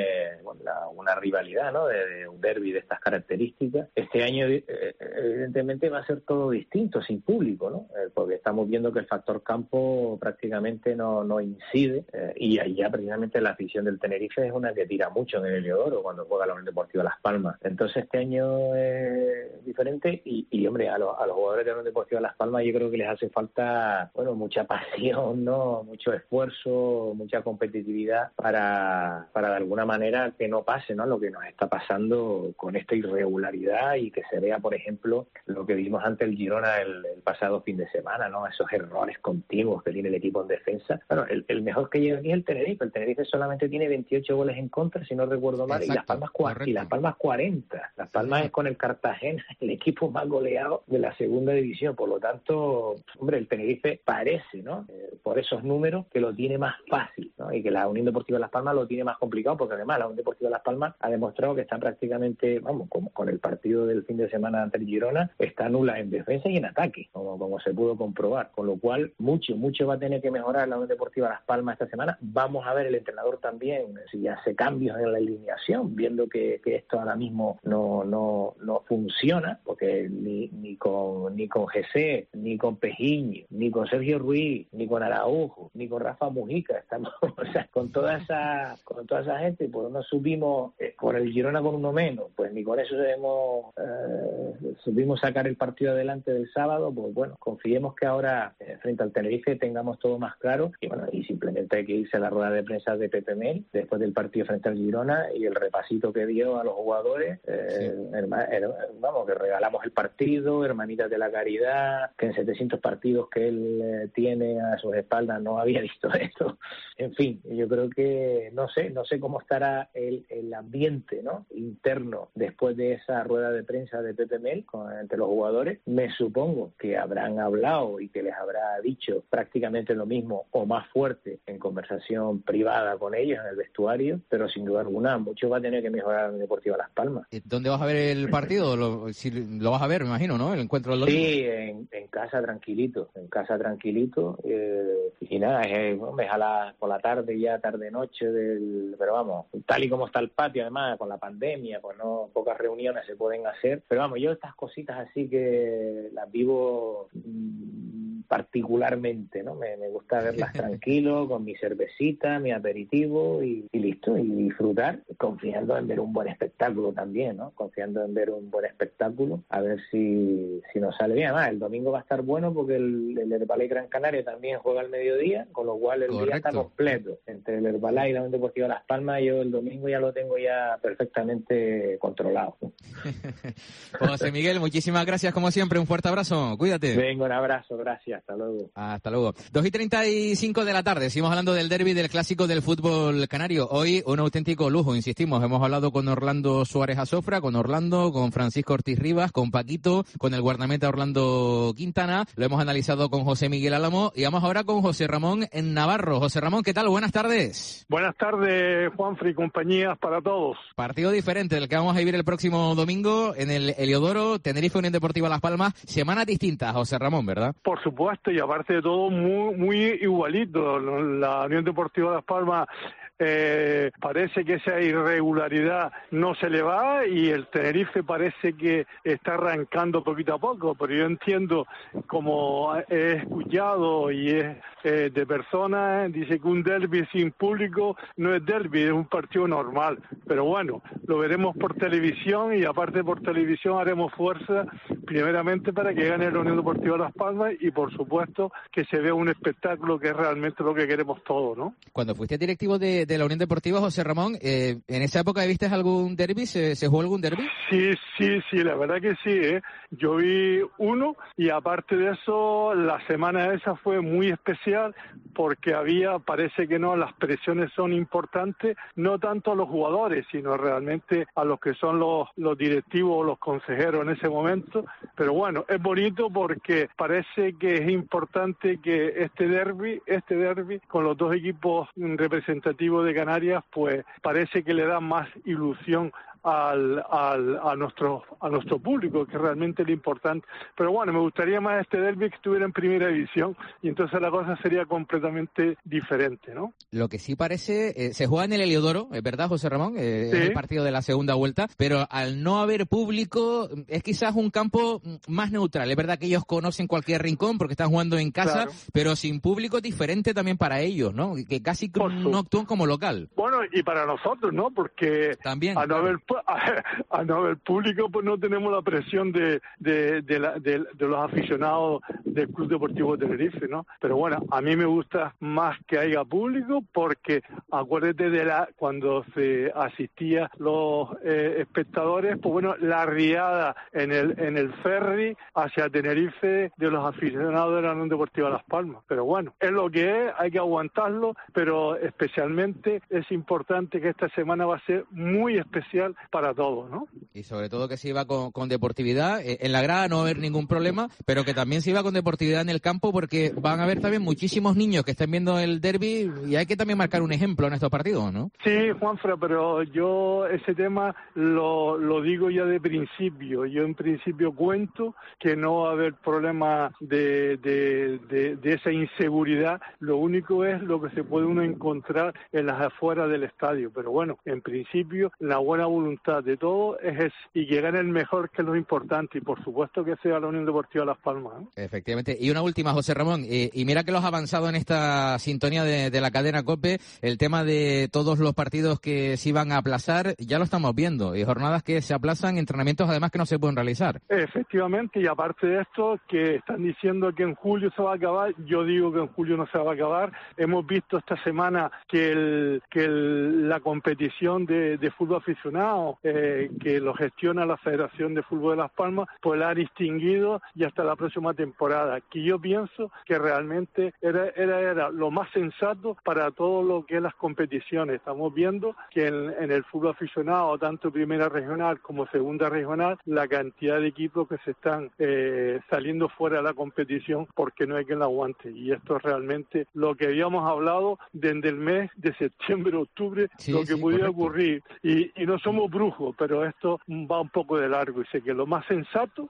una rivalidad, ¿no? De un derbi de estas características. Este año evidentemente va a ser todo distinto, sin público, ¿no? Porque estamos viendo que el factor campo prácticamente no incide, y allá precisamente la afición del Tenerife es una que tira mucho en el Heliodoro cuando juega la Unión Deportiva Las Palmas. Entonces este año es diferente y hombre, a los jugadores de la Unión Deportiva Las Palmas yo creo que les hace falta, mucha pasión, ¿no? Mucho esfuerzo, mucha competitividad para de alguna manera que no pase, ¿no? Lo que nos está pasando con esta irregularidad, y que se vea, por ejemplo, lo que vimos ante el Girona el pasado fin de semana, ¿no? Esos errores continuos que tiene el equipo en defensa. Bueno, el mejor que llega aquí es el Tenerife. El Tenerife solamente tiene 28 goles en contra, si no recuerdo mal. Exacto, y Las Palmas 40. Las Palmas es con el Cartagena el equipo más goleado de la segunda división. Por lo tanto, hombre, el Tenerife parece, ¿no? Por esos números, que lo tiene más fácil, ¿no? Y que la Unión Deportiva Las Palmas lo tiene más complicado, porque además la Unión Deportiva Las Palmas ha demostrado que está prácticamente, como con el partido del fin de semana ante el Girona, está nula en defensa y en ataque, como se pudo comprobar. Con lo cual, mucho va a tener que mejorar la Unión Deportiva Las Palmas esta semana. Vamos a ver el entrenador también si hace cambios en la alineación, viendo que esto ahora mismo no funciona, porque ni con GC, ni con Pejiño, ni con Sergio Ruiz, ni con Araujo, ni con Rafa Mujica, estamos, con toda esa gente, pues no subimos por el Girona con uno menos, pues ni con eso supimos sacar el partido adelante del sábado. Pues bueno, confiemos que ahora frente al Tenerife tengamos todo más claro, y simplemente hay que irse a la rueda de prensa de Pepe Mel después del partido frente al Girona y el repasito que dio a los jugadores, que regalamos el partido, hermanitas de la caridad, que en 700 partidos que él tiene a sus espaldas no había visto esto. En fin, yo creo que no sé cómo estará el ambiente, ¿no?, interno después de esa rueda de prensa de Pepe Mel entre los jugadores. Me supongo que habrán hablado y que les habrá dicho prácticamente lo mismo o más fuerte en conversación privada con ellos en el vestuario, pero sin duda alguna mucho va a tener que mejorar la Deportiva Las Palmas. ¿Dónde vas a ver el partido? Si lo vas a ver, me imagino, ¿no? El encuentro del domingo. Sí, en casa tranquilito, y nada, es por la tarde, ya tarde-noche, pero vamos, tal y como está el patio, además, con la pandemia, pues no, pocas reuniones se pueden hacer, pero vamos, yo estas cositas así que las vivo particularmente, ¿no? Me gusta verlas tranquilo, con mi cervecita, mi aperitivo y listo, y disfrutar, confiando en ver un buen espectáculo también, ¿no? A ver si nos sale bien. Además, el domingo va a estar bueno porque el Herbalife Gran Canaria también juega al mediodía, con lo cual el día está completo. Entre el Herbalife y la Unión Deportiva Las Palmas, yo el domingo ya lo tengo ya perfectamente controlado. José Miguel, muchísimas gracias como siempre, un fuerte abrazo, cuídate. Venga, un abrazo, gracias, hasta luego. Hasta luego. 2:35 de la tarde, seguimos hablando del derbi del clásico del fútbol canario. Hoy un auténtico lujo, insistimos, hemos hablado con Orlando Suárez Azofra, con Francisco Ortiz Rivas, con Paquito, con el guardameta Orlando Quintana, lo hemos analizado con José Miguel Álamo y vamos ahora con José Ramón en Navarro. José Ramón, ¿qué tal? Buenas tardes. Buenas tardes, Juanfri, compañías para todos. Partido diferente del que vamos a vivir el próximo domingo en el Heliodoro, Tenerife Unión Deportiva Las Palmas, semanas distintas, José Ramón, ¿verdad? Por supuesto, y aparte de todo muy igualito. La Unión Deportiva Las Palmas parece que esa irregularidad no se le va y el Tenerife parece que está arrancando poquito a poco, pero yo entiendo, como he escuchado y es de personas, dice que un derbi sin público no es derbi, es un partido normal, pero bueno, lo veremos por televisión y aparte por televisión haremos fuerza primeramente para que gane la Unión Deportiva Las Palmas y por supuesto que se vea un espectáculo que es realmente lo que queremos todos, ¿no? Cuando fuiste directivo de la Unión Deportiva, José Ramón, ¿en esa época viste algún derbi? ¿Se jugó algún derbi? Sí, la verdad que sí, yo vi uno y aparte de eso la semana esa fue muy especial porque parece que no, las presiones son importantes, no tanto a los jugadores, sino realmente a los que son los directivos o los consejeros en ese momento, pero bueno, es bonito porque parece que es importante que este derbi con los dos equipos representativos de Canarias, pues parece que le da más ilusión a nuestro público, que es realmente lo importante. Pero bueno, me gustaría más este derbi que estuviera en primera división y entonces la cosa sería completamente diferente, ¿no? Lo que sí parece, se juega en el Heliodoro, ¿es verdad, José Ramón? Sí. Es el partido de la segunda vuelta, pero al no haber público es quizás un campo más neutral. Es verdad que ellos conocen cualquier rincón porque están jugando en casa, claro, pero sin público es diferente también para ellos, ¿no? Que casi no actúan como local. Bueno, y para nosotros, ¿no? Porque también, al no haber público, pues no tenemos la presión de los aficionados del Club Deportivo Tenerife, ¿no? Pero bueno, a mí me gusta más que haya público porque acuérdate cuando se asistía los espectadores, pues bueno, la riada en el ferry hacia Tenerife de los aficionados de la Unión Deportiva Las Palmas. Pero bueno, es lo que es, hay que aguantarlo, pero especialmente es importante que esta semana va a ser muy especial para todos, ¿no? Y sobre todo que se iba con deportividad, en la grada no va a haber ningún problema, pero que también se iba con deportividad en el campo porque van a haber también muchísimos niños que estén viendo el derbi y hay que también marcar un ejemplo en estos partidos, ¿no? Sí, Juanfra, pero yo ese tema lo digo ya de principio. Yo en principio cuento que no va a haber problema de esa inseguridad. Lo único es lo que se puede uno encontrar en las afueras del estadio. Pero bueno, en principio la buena voluntad de todos es eso, y que gane el mejor, que es lo importante, y por supuesto que sea la Unión Deportiva Las Palmas, ¿no? Efectivamente. Y una última, José Ramón, y mira que los ha avanzado en esta sintonía de la cadena COPE, el tema de todos los partidos que se iban a aplazar, ya lo estamos viendo, y jornadas que se aplazan, entrenamientos además que no se pueden realizar. Efectivamente, y aparte de esto, que están diciendo que en julio se va a acabar, yo digo que en julio no se va a acabar. Hemos visto esta semana que la competición de fútbol aficionado que lo gestiona la Federación de Fútbol de Las Palmas, pues la han extinguido y hasta la próxima temporada, que yo pienso que realmente era lo más sensato para todo lo que es las competiciones. Estamos viendo que en el fútbol aficionado, tanto primera regional como segunda regional, la cantidad de equipos que se están saliendo fuera de la competición porque no hay quien la aguante, y esto es realmente lo que habíamos hablado desde el mes de septiembre, octubre, lo que pudiera ocurrir, y no somos brujos, pero esto va un poco de largo, y sé que lo más sensato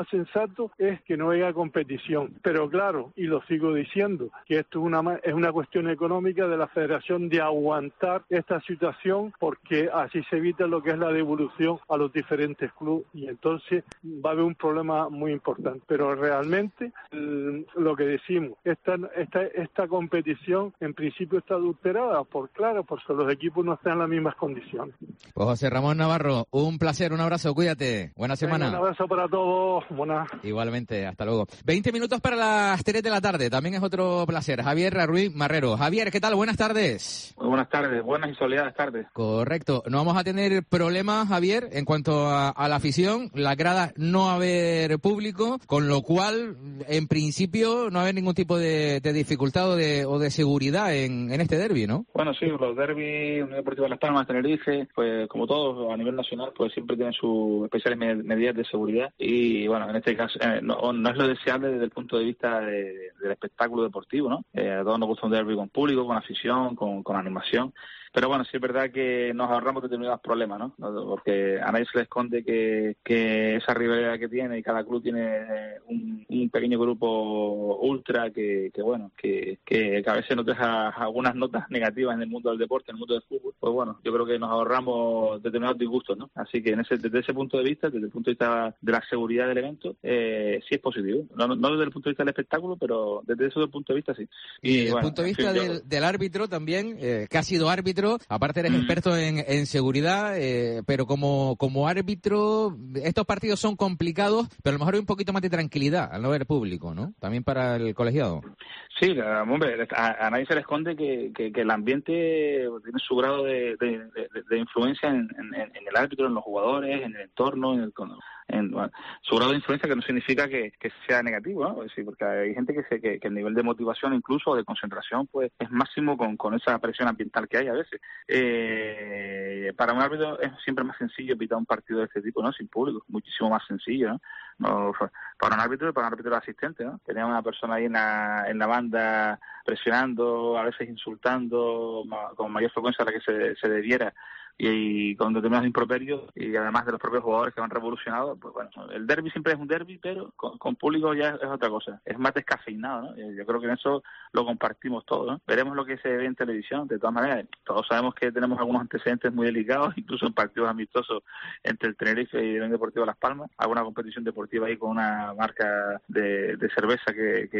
es que no haya competición, pero claro, y lo sigo diciendo, que esto es una cuestión económica de la Federación de aguantar esta situación, porque así se evita lo que es la devolución a los diferentes clubes, y entonces va a haber un problema muy importante. Pero realmente lo que decimos, esta competición en principio está adulterada, porque los equipos no están en las mismas condiciones. Pues José Ramón Navarro, un placer, un abrazo, cuídate, buena semana. Un abrazo para todos, Igualmente, hasta luego. 20 minutos para las 3 de la tarde, también es otro placer. Javier Ruiz Marrero. Javier, ¿qué tal? Buenas tardes. Muy buenas tardes, buenas y soleadas tardes. Correcto, no vamos a tener problemas, Javier, en cuanto a la afición, la grada no va a haber público, con lo cual, en principio, no va a haber ningún tipo de dificultad o de seguridad en este derbi, ¿no? Bueno, sí, los derbis, Unión Deportiva Las Palmas, Tenerife, pues como todos a nivel nacional, pues siempre tienen sus especiales medidas de seguridad, y bueno, en este caso no es lo deseable desde el punto de vista del espectáculo deportivo, ¿no? A todos nos gusta un derbi con público, con afición, con animación, Pero bueno, sí es verdad que nos ahorramos determinados problemas, ¿no? Porque a nadie se le esconde que esa rivalidad que tiene, y cada club tiene un pequeño grupo ultra que a veces nos deja algunas notas negativas en el mundo del deporte, en el mundo del fútbol. Pues bueno, yo creo que nos ahorramos determinados disgustos, ¿no? Así que desde ese punto de vista, desde el punto de vista de la seguridad del evento, sí es positivo. No desde el punto de vista del espectáculo, pero desde ese punto de vista sí. Y desde el punto de vista del árbitro también, que ha sido árbitro, aparte eres experto en seguridad, pero como árbitro, estos partidos son complicados, pero a lo mejor hay un poquito más de tranquilidad al no ver público, ¿no? También para el colegiado. Sí, hombre, a nadie se le esconde que el ambiente tiene su grado de influencia en el árbitro, en los jugadores, en el entorno, su grado de influencia, que no significa que sea negativo, ¿no? Sí, porque hay gente que el nivel de motivación, incluso de concentración, pues es máximo con esa presión ambiental que hay a veces. Para un árbitro es siempre más sencillo pitar un partido de este tipo, ¿no? Sin público, muchísimo más sencillo, ¿no? Para un árbitro y para un árbitro asistente, ¿no? Tener una persona ahí en la banda presionando, a veces insultando con mayor frecuencia a la que se debiera, y con determinados improperios, y además de los propios jugadores que han revolucionado, pues bueno, el derbi siempre es un derbi, pero con público ya es otra cosa, es más descafeinado, ¿no? Yo creo que en eso lo compartimos todos, ¿no? Veremos lo que se ve en televisión, de todas maneras, todos sabemos que tenemos algunos antecedentes muy delicados, incluso en partidos amistosos entre el Tenerife y el Unión Deportiva Las Palmas, alguna competición deportiva ahí con una marca de cerveza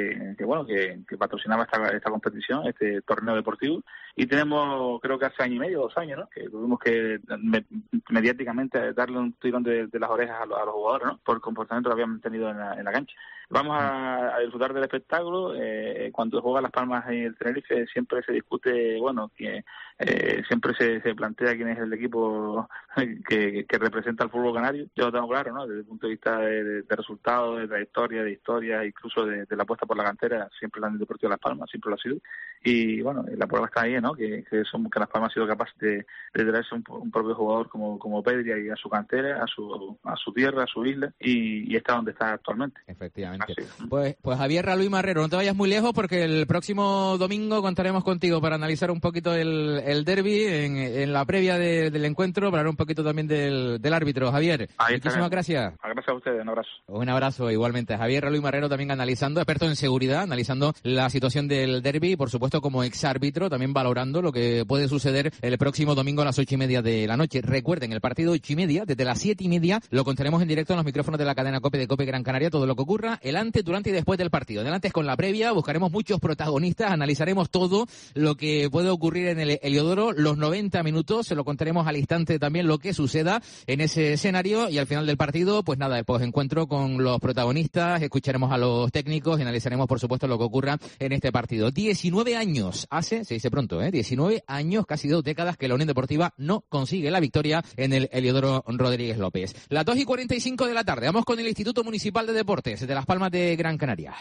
que patrocinaba esta competición, este torneo deportivo, y tenemos, creo que hace año y medio, 2 años, ¿no? Que tuvimos que mediáticamente darle un tirón de las orejas a los jugadores, ¿no? Por el comportamiento que habían tenido en la cancha. Vamos a disfrutar del espectáculo. Cuando juega Las Palmas y el Tenerife siempre se discute, siempre se plantea quién es el equipo que representa al fútbol canario. Yo lo tengo claro, ¿no? Desde el punto de vista de resultados, de trayectoria, de historia, incluso de la apuesta por la cantera, siempre la Unión Deportiva Las Palmas, siempre lo ha sido. Y bueno, la prueba está ahí, ¿no? Que Las Palmas ha sido capaz de traerse un propio jugador como Pedri y a su cantera, a su tierra, a su isla, y está donde está actualmente. Efectivamente. Pues Javier Raluí Marrero, no te vayas muy lejos, porque el próximo domingo contaremos contigo para analizar un poquito el derbi en la previa del encuentro, para hablar un poquito también del árbitro. Javier, muchísimas gracias. Gracias a ustedes, un abrazo. Un abrazo igualmente. Javier Raluí Marrero también analizando, experto en seguridad, analizando la situación del derbi, y por supuesto como exárbitro, también valorando lo que puede suceder el próximo domingo a las 8:30 de la noche. Recuerden, el partido 8:30, desde las 7:30, lo contaremos en directo en los micrófonos de la cadena COPE de COPE Gran Canaria, todo lo que ocurra, el antes, durante y después del partido. Delante es con la previa, buscaremos muchos protagonistas, analizaremos todo lo que puede ocurrir en el Heliodoro, los 90 minutos, se lo contaremos al instante también lo que suceda en ese escenario, y al final del partido, pues nada, pues encuentro con los protagonistas, escucharemos a los técnicos y analizaremos, por supuesto, lo que ocurra en este partido. 19 años hace, se dice pronto, 19 años, casi 2 décadas, que la Unión Deportiva no consigue la victoria en el Heliodoro Rodríguez López. Las 2:45 de la tarde, vamos con el Instituto Municipal de Deportes de Las Palmas de Gran Canaria.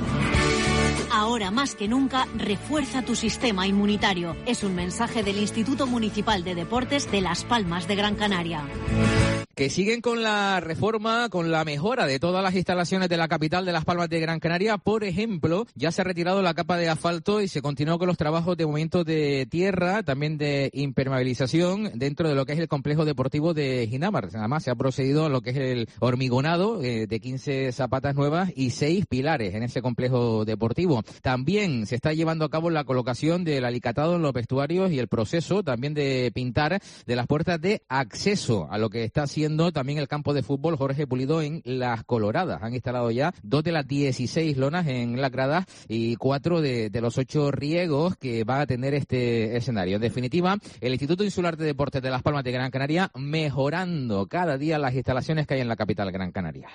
Ahora más que nunca, refuerza tu sistema inmunitario. Es un mensaje del Instituto Municipal de Deportes de Las Palmas de Gran Canaria. Que siguen con la reforma, con la mejora de todas las instalaciones de la capital de Las Palmas de Gran Canaria. Por ejemplo, ya se ha retirado la capa de asfalto y se continuó con los trabajos de movimiento de tierra, también de impermeabilización dentro de lo que es el complejo deportivo de Ginamar. Además, se ha procedido a lo que es el hormigonado de 15 zapatas nuevas y 6 pilares en ese complejo deportivo. También se está llevando a cabo la colocación del alicatado en los vestuarios y el proceso también de pintar de las puertas de acceso a lo que está haciendo también el campo de fútbol Jorge Pulido en Las Coloradas. Han instalado ya 2 de las 16 lonas en las gradas y 4 de los 8 riegos que va a tener este escenario. En definitiva, el Instituto Insular de Deportes de Las Palmas de Gran Canaria mejorando cada día las instalaciones que hay en la capital Gran Canaria.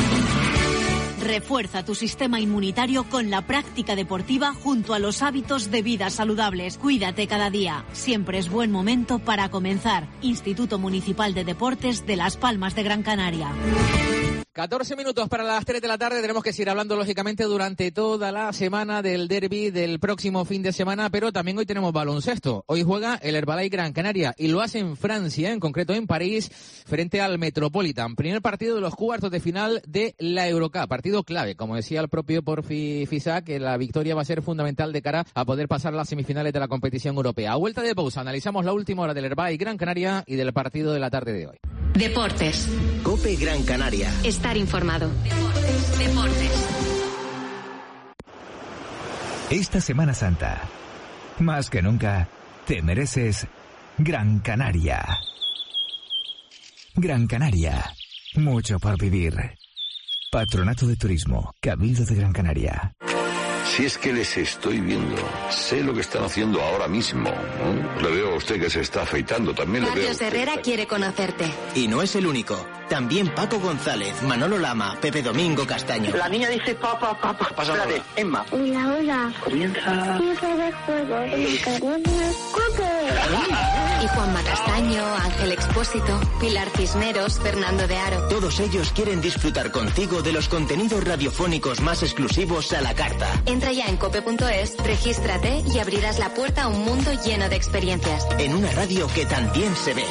Refuerza tu sistema inmunitario con la práctica deportiva junto a los hábitos de vida saludables. Cuídate cada día. Siempre es buen momento para comenzar. Instituto Municipal de Deportes de Las Palmas de Gran Canaria. 14 minutos para las 3 de la tarde. Tenemos que seguir hablando, lógicamente, durante toda la semana del derbi del próximo fin de semana, pero también hoy tenemos baloncesto. Hoy juega el Herbalife Gran Canaria y lo hace en Francia, en concreto en París, frente al Metropolitan. Primer partido de los cuartos de final de la Eurocup. Partido clave, como decía el propio Porfi Fisac, que la victoria va a ser fundamental de cara a poder pasar las semifinales de la competición europea. A vuelta de pausa, analizamos la última hora del Herbalife Gran Canaria y del partido de la tarde de hoy. Deportes. COPE Gran Canaria. Estar informado. Deportes. Esta Semana Santa, más que nunca, te mereces Gran Canaria. Gran Canaria. Mucho por vivir. Patronato de Turismo, Cabildo de Gran Canaria. Si es que les estoy viendo, sé lo que están haciendo ahora mismo, ¿no? Le veo a usted que se está afeitando, también le veo. Carlos Herrera quiere conocerte. Y no es el único. También Paco González, Manolo Lama, Pepe Domingo Castaño. La niña dice papá. Espérate, Emma. Hola. Comienza. Y Juanma Castaño, Ángel Expósito, Pilar Cisneros, Fernando de Aro. Todos ellos quieren disfrutar contigo de los contenidos radiofónicos más exclusivos a la carta. Entra ya en cope.es, regístrate y abrirás la puerta a un mundo lleno de experiencias. En una radio que también se ve.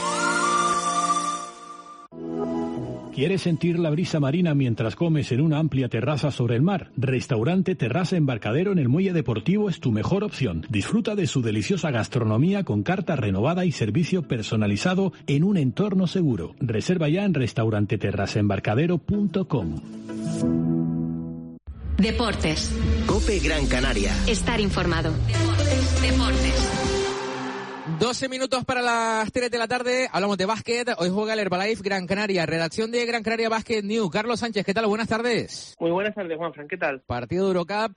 ¿Quieres sentir la brisa marina mientras comes en una amplia terraza sobre el mar? Restaurante Terraza Embarcadero en el Muelle Deportivo es tu mejor opción. Disfruta de su deliciosa gastronomía con carta renovada y servicio personalizado en un entorno seguro. Reserva ya en restauranteterrazaembarcadero.com. Deportes. COPE Gran Canaria. Estar informado. Deportes. 12 minutos para las 3 de la tarde, hablamos de básquet, hoy juega el Herbalife Gran Canaria, redacción de Gran Canaria Basket News. Carlos Sánchez, ¿qué tal? Buenas tardes. Muy buenas tardes, Juanfran, ¿qué tal? Partido de Eurocup,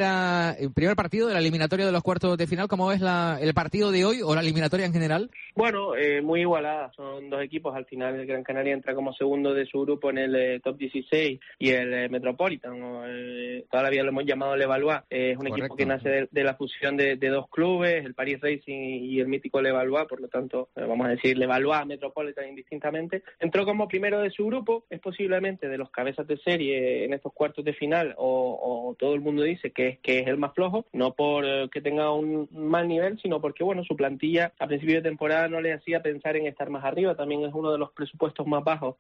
primer partido de la eliminatoria de los cuartos de final. ¿Cómo ves el partido de hoy o la eliminatoria en general? Bueno, muy igualada, son dos equipos, al final el Gran Canaria entra como segundo de su grupo en el top 16 y el Metropolitan, toda la vida lo hemos llamado el Levallois, es un equipo que nace de la fusión de dos clubes, el Paris Racing y el mítico Levallois, por lo tanto, vamos a decir Levallois, Metropolitan indistintamente. Entró como primero de su grupo, es posiblemente de los cabezas de serie en estos cuartos de final, o todo el mundo dice que es el más flojo, no por que tenga un mal nivel, sino porque, bueno, su plantilla a principio de temporada no le hacía pensar en estar más arriba, también es uno de los presupuestos más bajos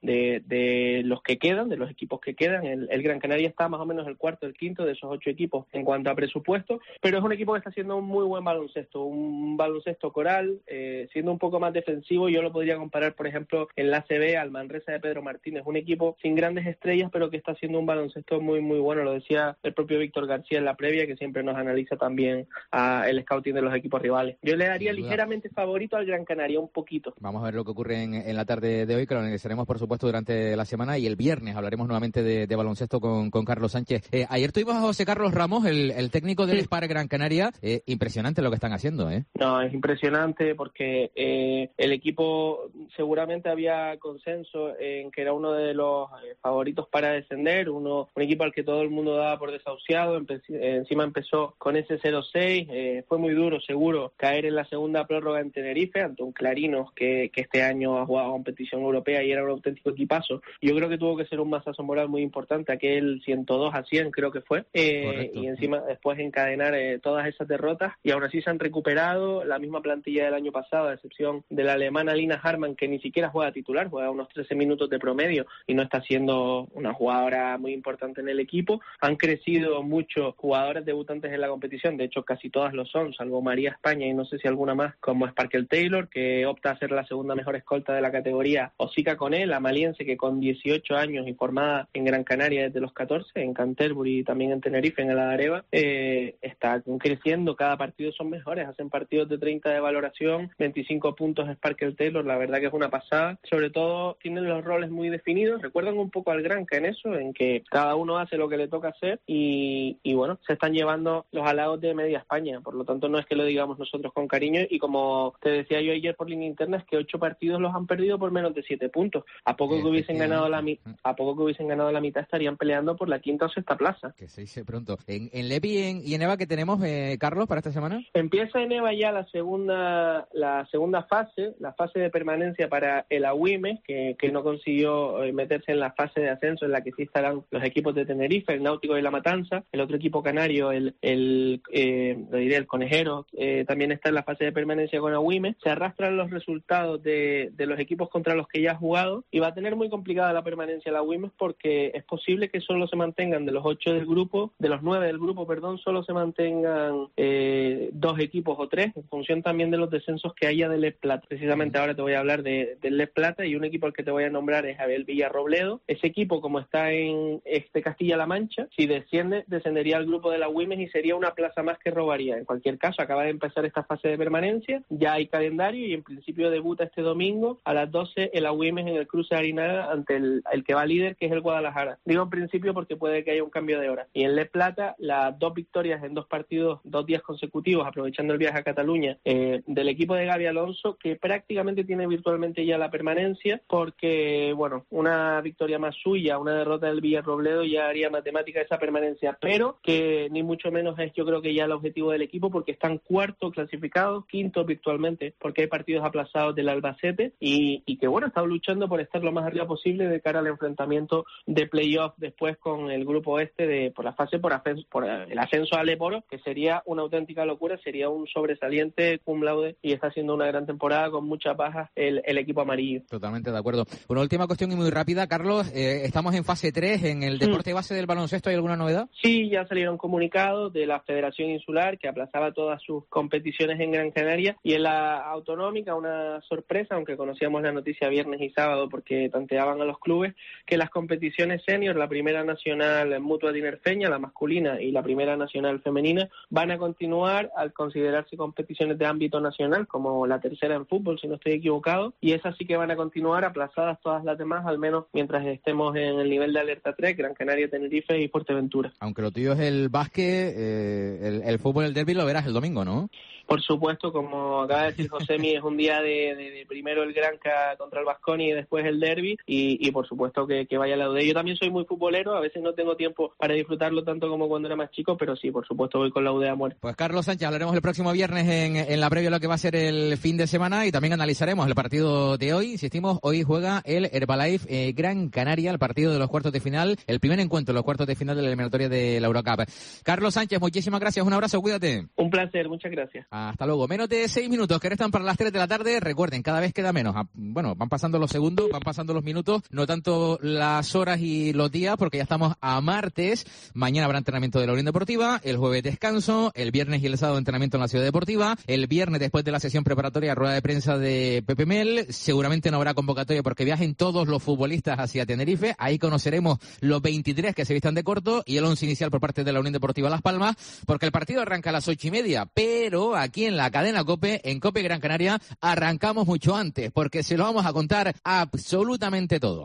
de los que quedan, de los equipos que quedan. El Gran Canaria está más o menos el cuarto, el quinto de esos 8 equipos en cuanto a presupuesto, pero es un equipo que está haciendo un muy buen baloncesto, un baloncesto coral, siendo un poco más defensivo. Yo lo podría comparar, por ejemplo, en la ACB al Manresa de Pedro Martínez, un equipo sin grandes estrellas, pero que está haciendo un baloncesto muy, muy bueno. Lo decía el propio Víctor García en la previa, que siempre nos analiza también el scouting de los equipos rivales. Yo le daría ligeramente favorito al Gran Canaria, un poquito. Vamos a ver lo que ocurre en la tarde de hoy, que lo analizaremos, por supuesto, durante la semana, y el viernes hablaremos nuevamente de baloncesto con Carlos Sánchez. Ayer tuvimos a José Carlos Ramos, el técnico del SPAR Gran Canaria. Impresionante lo que están haciendo, ¿eh? No, es impresionante porque el equipo seguramente había consenso en que era uno de los favoritos para descender, un equipo al que todo el mundo daba por desahuciado. Encima empezó con ese 0-6, fue muy duro, seguro, caer en la segunda prórroga en Tenerife ante un Clarinos que este año ha jugado competición europea y era un auténtico equipazo. Yo creo que tuvo que ser un masazo moral muy importante, aquel 102-100 creo que fue, y encima después encadenar todas esas derrotas, y aún así se han recuperado la misma plantilla del año pasado, a excepción de la alemana Lina Harman, que ni siquiera juega titular, juega unos 13 minutos de promedio y no está siendo una jugadora muy importante en el equipo. Han crecido muchos jugadores debutantes en la competición, de hecho casi todas lo son, salvo María España y no sé si alguna más, como Sparkle Taylor, que opta a ser la segunda mejor escolta de la categoría, o Sica Conel, la maliense, que con 18 años y formada en Gran Canaria desde los 14, en Canterbury y también en Tenerife, en el Adareva, está creciendo, cada partido son mejores, hacen partidos de 30 de valoración, 25 puntos Sparkle Taylor, la verdad que es una pasada. Sobre todo tienen los roles muy definidos, recuerdan un poco al Granca en eso, en que cada uno hace lo que le toca hacer y bueno, se están llevando los halagos de media España, por lo tanto no es que lo digamos nosotros con cariño, y como te decía yo ayer por línea interna, es que 8 partidos los han perdido por menos de 7 puntos. A poco que hubiesen ganado la mitad estarían peleando por la quinta o sexta plaza. Que se dice pronto. En Levi y en EVA, ¿qué tenemos, Carlos, para esta semana? Empieza en EVA ya la segunda la segunda fase, la fase de permanencia para el Agüimes, que no consiguió meterse en la fase de ascenso en la que sí estarán los equipos de Tenerife, el Náutico y la Matanza. El otro equipo canario, el Conejero, también está en la fase de permanencia con Agüimes. Se arrastran los resultados de los equipos contra los que ya ha jugado y va a tener muy complicada la permanencia el Agüimes, porque es posible que solo se mantengan de los 9 del grupo, solo se mantengan 2 equipos o 3, en función también de los descensos que haya del Les Plata. Precisamente ahora te voy a hablar del Les Plata, y un equipo al que te voy a nombrar es Abel Villarrobledo. Ese equipo, como está en Castilla-La Mancha, si descendería al grupo de la Agüimes y sería una plaza más que robaría. En cualquier caso, acaba de empezar esta fase de permanencia, ya hay calendario y en principio debuta este domingo a las 12 el Agüimes en el cruce de Arinaga ante el que va líder, que es el Guadalajara. Digo en principio porque puede que haya un cambio de hora. Y en Les Plata, las 2 victorias en 2 partidos, 2 días consecutivos, aprovechando el viaje a Cataluña, del equipo de Gaby Alonso, que prácticamente tiene virtualmente ya la permanencia, porque, bueno, una victoria más suya, una derrota del Villarrobledo ya haría matemática esa permanencia, pero que ni mucho menos es, yo creo que ya el objetivo del equipo, porque están 4º clasificados, 5º virtualmente, porque hay partidos aplazados del Albacete, y que, bueno, están luchando por estar lo más arriba posible de cara al enfrentamiento de playoff después con el grupo por la fase por el ascenso a Leporo, que sería una auténtica locura, sería un sobresaliente cum laude, y está haciendo una gran temporada con muchas bajas el equipo amarillo. Totalmente de acuerdo. Una última cuestión y muy rápida, Carlos, estamos en fase 3, en el deporte base del baloncesto, ¿hay alguna novedad? Sí, ya salieron comunicados de la Federación Insular, que aplazaba todas sus competiciones en Gran Canaria, y en la autonómica una sorpresa, aunque conocíamos la noticia viernes y sábado porque tanteaban a los clubes, que las competiciones senior, la primera nacional Mutua Tinerfeña, la masculina, y la primera nacional femenina, van a continuar al considerarse competiciones de ámbito nacional, como la tercera en fútbol, si no estoy equivocado, y esas sí que van a continuar aplazadas todas las demás, al menos mientras estemos en el nivel de alerta 3, Gran Canaria, Tenerife y Fuerteventura. Aunque lo tuyo es el básquet, el fútbol, el derbi lo verás el domingo, ¿no? Por supuesto, como acaba de decir Josemi, es un día de primero el Granca contra el Baskonia y después el derbi, y por supuesto que vaya la UD. Yo también soy muy futbolero, a veces no tengo tiempo para disfrutarlo tanto como cuando era más chico, pero sí, por supuesto voy con la UD a muerte. Pues Carlos Sánchez, hablaremos el próximo viernes en la previa de lo que va a ser el fin de semana, y también analizaremos el partido de hoy. Insistimos, hoy juega el Herbalife Gran Canaria, el partido de los cuartos de final, el primer encuentro de los cuartos de final de la eliminatoria de la Eurocup. Carlos Sánchez, muchísimas gracias, un abrazo, cuídate. Un placer, muchas gracias. Hasta luego. Menos de 6 minutos que restan para las 3 de la tarde. Recuerden, cada vez queda menos. Bueno, van pasando los segundos, van pasando los minutos, no tanto las horas y los días, porque ya estamos a martes. Mañana habrá entrenamiento de la Unión Deportiva, el jueves descanso, el viernes y el sábado entrenamiento en la Ciudad Deportiva, el viernes después de la sesión preparatoria, rueda de prensa de Pepe Mel. Seguramente no habrá convocatoria porque viajen todos los futbolistas hacia Tenerife. Ahí conoceremos los 23 que se vistan de corto y el 11 inicial por parte de la Unión Deportiva Las Palmas, porque el partido arranca a las 8:30, pero aquí en la cadena COPE, en COPE Gran Canaria, arrancamos mucho antes, porque se lo vamos a contar absolutamente todo.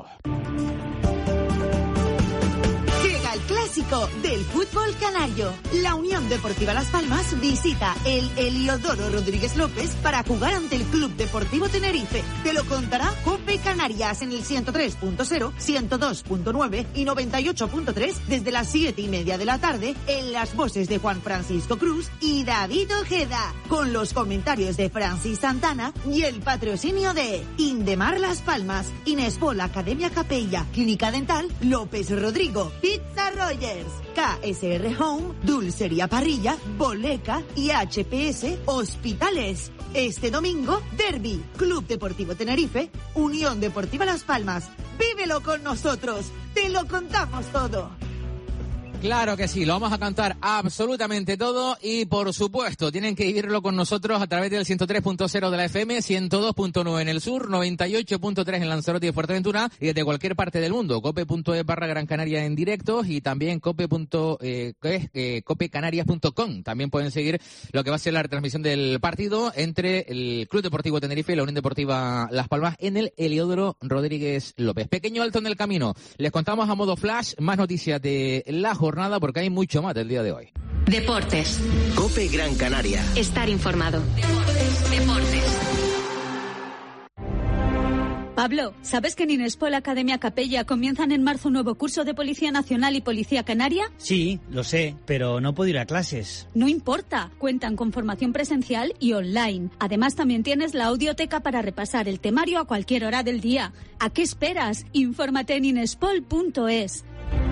Clásico del fútbol canario. La Unión Deportiva Las Palmas visita el Heliodoro Rodríguez López para jugar ante el Club Deportivo Tenerife. Te lo contará COPE Canarias en el 103.0, 102.9 y 98.3 desde las 7:30 de la tarde, en las voces de Juan Francisco Cruz y David Ojeda, con los comentarios de Francis Santana y el patrocinio de Indemar Las Palmas, Inespol Academia Capella, Clínica Dental López Rodrigo, Pizza Rogers, KSR Home, Dulcería Parrilla, Boleca y HPS Hospitales. Este domingo, derbi, Club Deportivo Tenerife, Unión Deportiva Las Palmas. Vívelo con nosotros, te lo contamos todo. Claro que sí, lo vamos a cantar absolutamente todo y por supuesto tienen que vivirlo con nosotros a través del 103.0 de la FM, 102.9 en el sur, 98.3 en Lanzarote y Fuerteventura y desde cualquier parte del mundo. Cope.es/Gran Canaria en directo y también copecanarias.com. También pueden seguir lo que va a ser la retransmisión del partido entre el Club Deportivo Tenerife y la Unión Deportiva Las Palmas en el Heliodoro Rodríguez López. Pequeño alto en el camino. Les contamos a modo flash más noticias de la jornada porque hay mucho más del día de hoy. Deportes. COPE Gran Canaria. Estar informado. Deportes. Pablo, ¿sabes que en Inespol Academia Capella comienzan en marzo un nuevo curso de Policía Nacional y Policía Canaria? Sí, lo sé, pero no puedo ir a clases. No importa, cuentan con formación presencial y online. Además, también tienes la audioteca para repasar el temario a cualquier hora del día. ¿A qué esperas? Infórmate en inespol.es.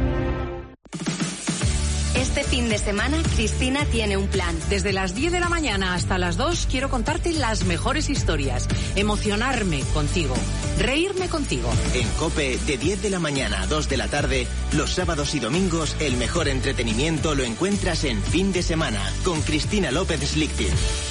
Este fin de semana, Cristina tiene un plan. Desde las 10 de la mañana hasta las 2 quiero contarte las mejores historias, emocionarme contigo, reírme contigo. En COPE, de 10 de la mañana a 2 de la tarde, los sábados y domingos, el mejor entretenimiento lo encuentras en Fin de Semana, con Cristina López Slichting.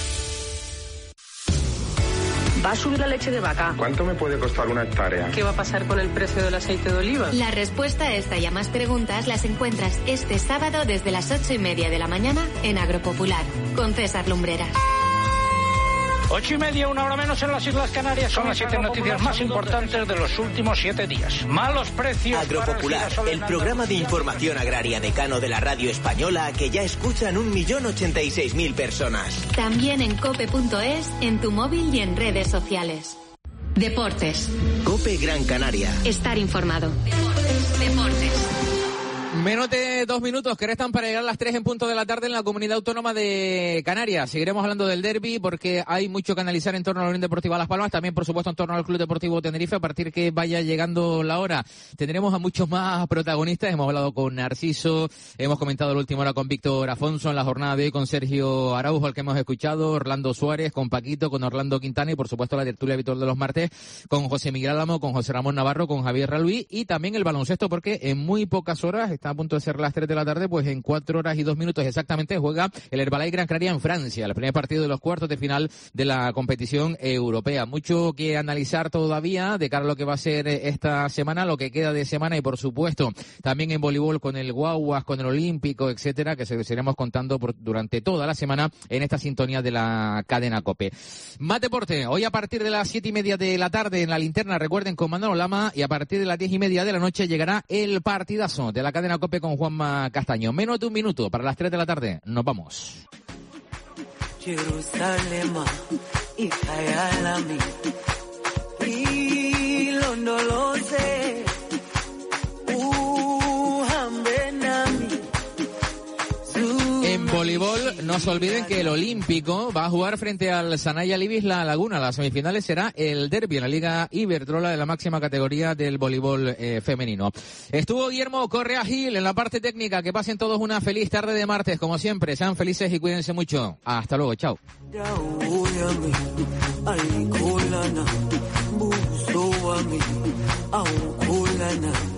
¿Va a subir la leche de vaca? ¿Cuánto me puede costar una hectárea? ¿Qué va a pasar con el precio del aceite de oliva? La respuesta a esta y a más preguntas las encuentras este sábado desde las 8:30 de la mañana en Agropopular, con César Lumbreras. 8:30, una hora menos en las Islas Canarias. Son las 7 noticias más importantes de los últimos 7 días. Malos precios. Agropopular, el programa de información agraria decano de la radio española que ya escuchan 1.086.000 personas. También en cope.es, en tu móvil y en redes sociales. Deportes. COPE Gran Canaria. Estar informado. Deportes. Menos de 2 minutos que restan para llegar a las 3 en punto de la tarde en la Comunidad Autónoma de Canarias. Seguiremos hablando del derbi porque hay mucho que analizar en torno a la Unión Deportiva Las Palmas, también por supuesto en torno al Club Deportivo Tenerife. A partir que vaya llegando la hora tendremos a muchos más protagonistas. Hemos hablado con Narciso, hemos comentado la última hora con Víctor Afonso, en la jornada de hoy con Sergio Araujo, al que hemos escuchado, Orlando Suárez, con Paquito, con Orlando Quintana y por supuesto la tertulia habitual de los martes con José Miguel Álamo, con José Ramón Navarro, con Javier Raluí y también el baloncesto porque en muy pocas horas, está a punto de ser las 3 de la tarde, pues en 4 horas y 2 minutos exactamente juega el Herbalife Gran Canaria en Francia, el primer partido de los cuartos de final de la competición europea. Mucho que analizar todavía de cara a lo que va a ser esta semana, lo que queda de semana y por supuesto también en voleibol con el Guaguas, con el Olímpico, etcétera, que seguiremos contando durante toda la semana en esta sintonía de la cadena COPE. Más deporte, hoy a partir de las 7:30 de la tarde en la linterna, recuerden, con Manolo Lama, y a partir de las 10:30 de la noche llegará el partidazo de la cadena COPE con Juanma Castaño. Menos de un minuto para las 3 de la tarde. Nos vamos. Jerusalén, y no lo sé. En voleibol, no se olviden que el Olímpico va a jugar frente al Sanaya Libis La Laguna. Las semifinales será el derbi en la Liga Iberdrola de la máxima categoría del voleibol femenino. Estuvo Guillermo Correa Gil en la parte técnica. Que pasen todos una feliz tarde de martes, como siempre. Sean felices y cuídense mucho. Hasta luego, chao. Kulana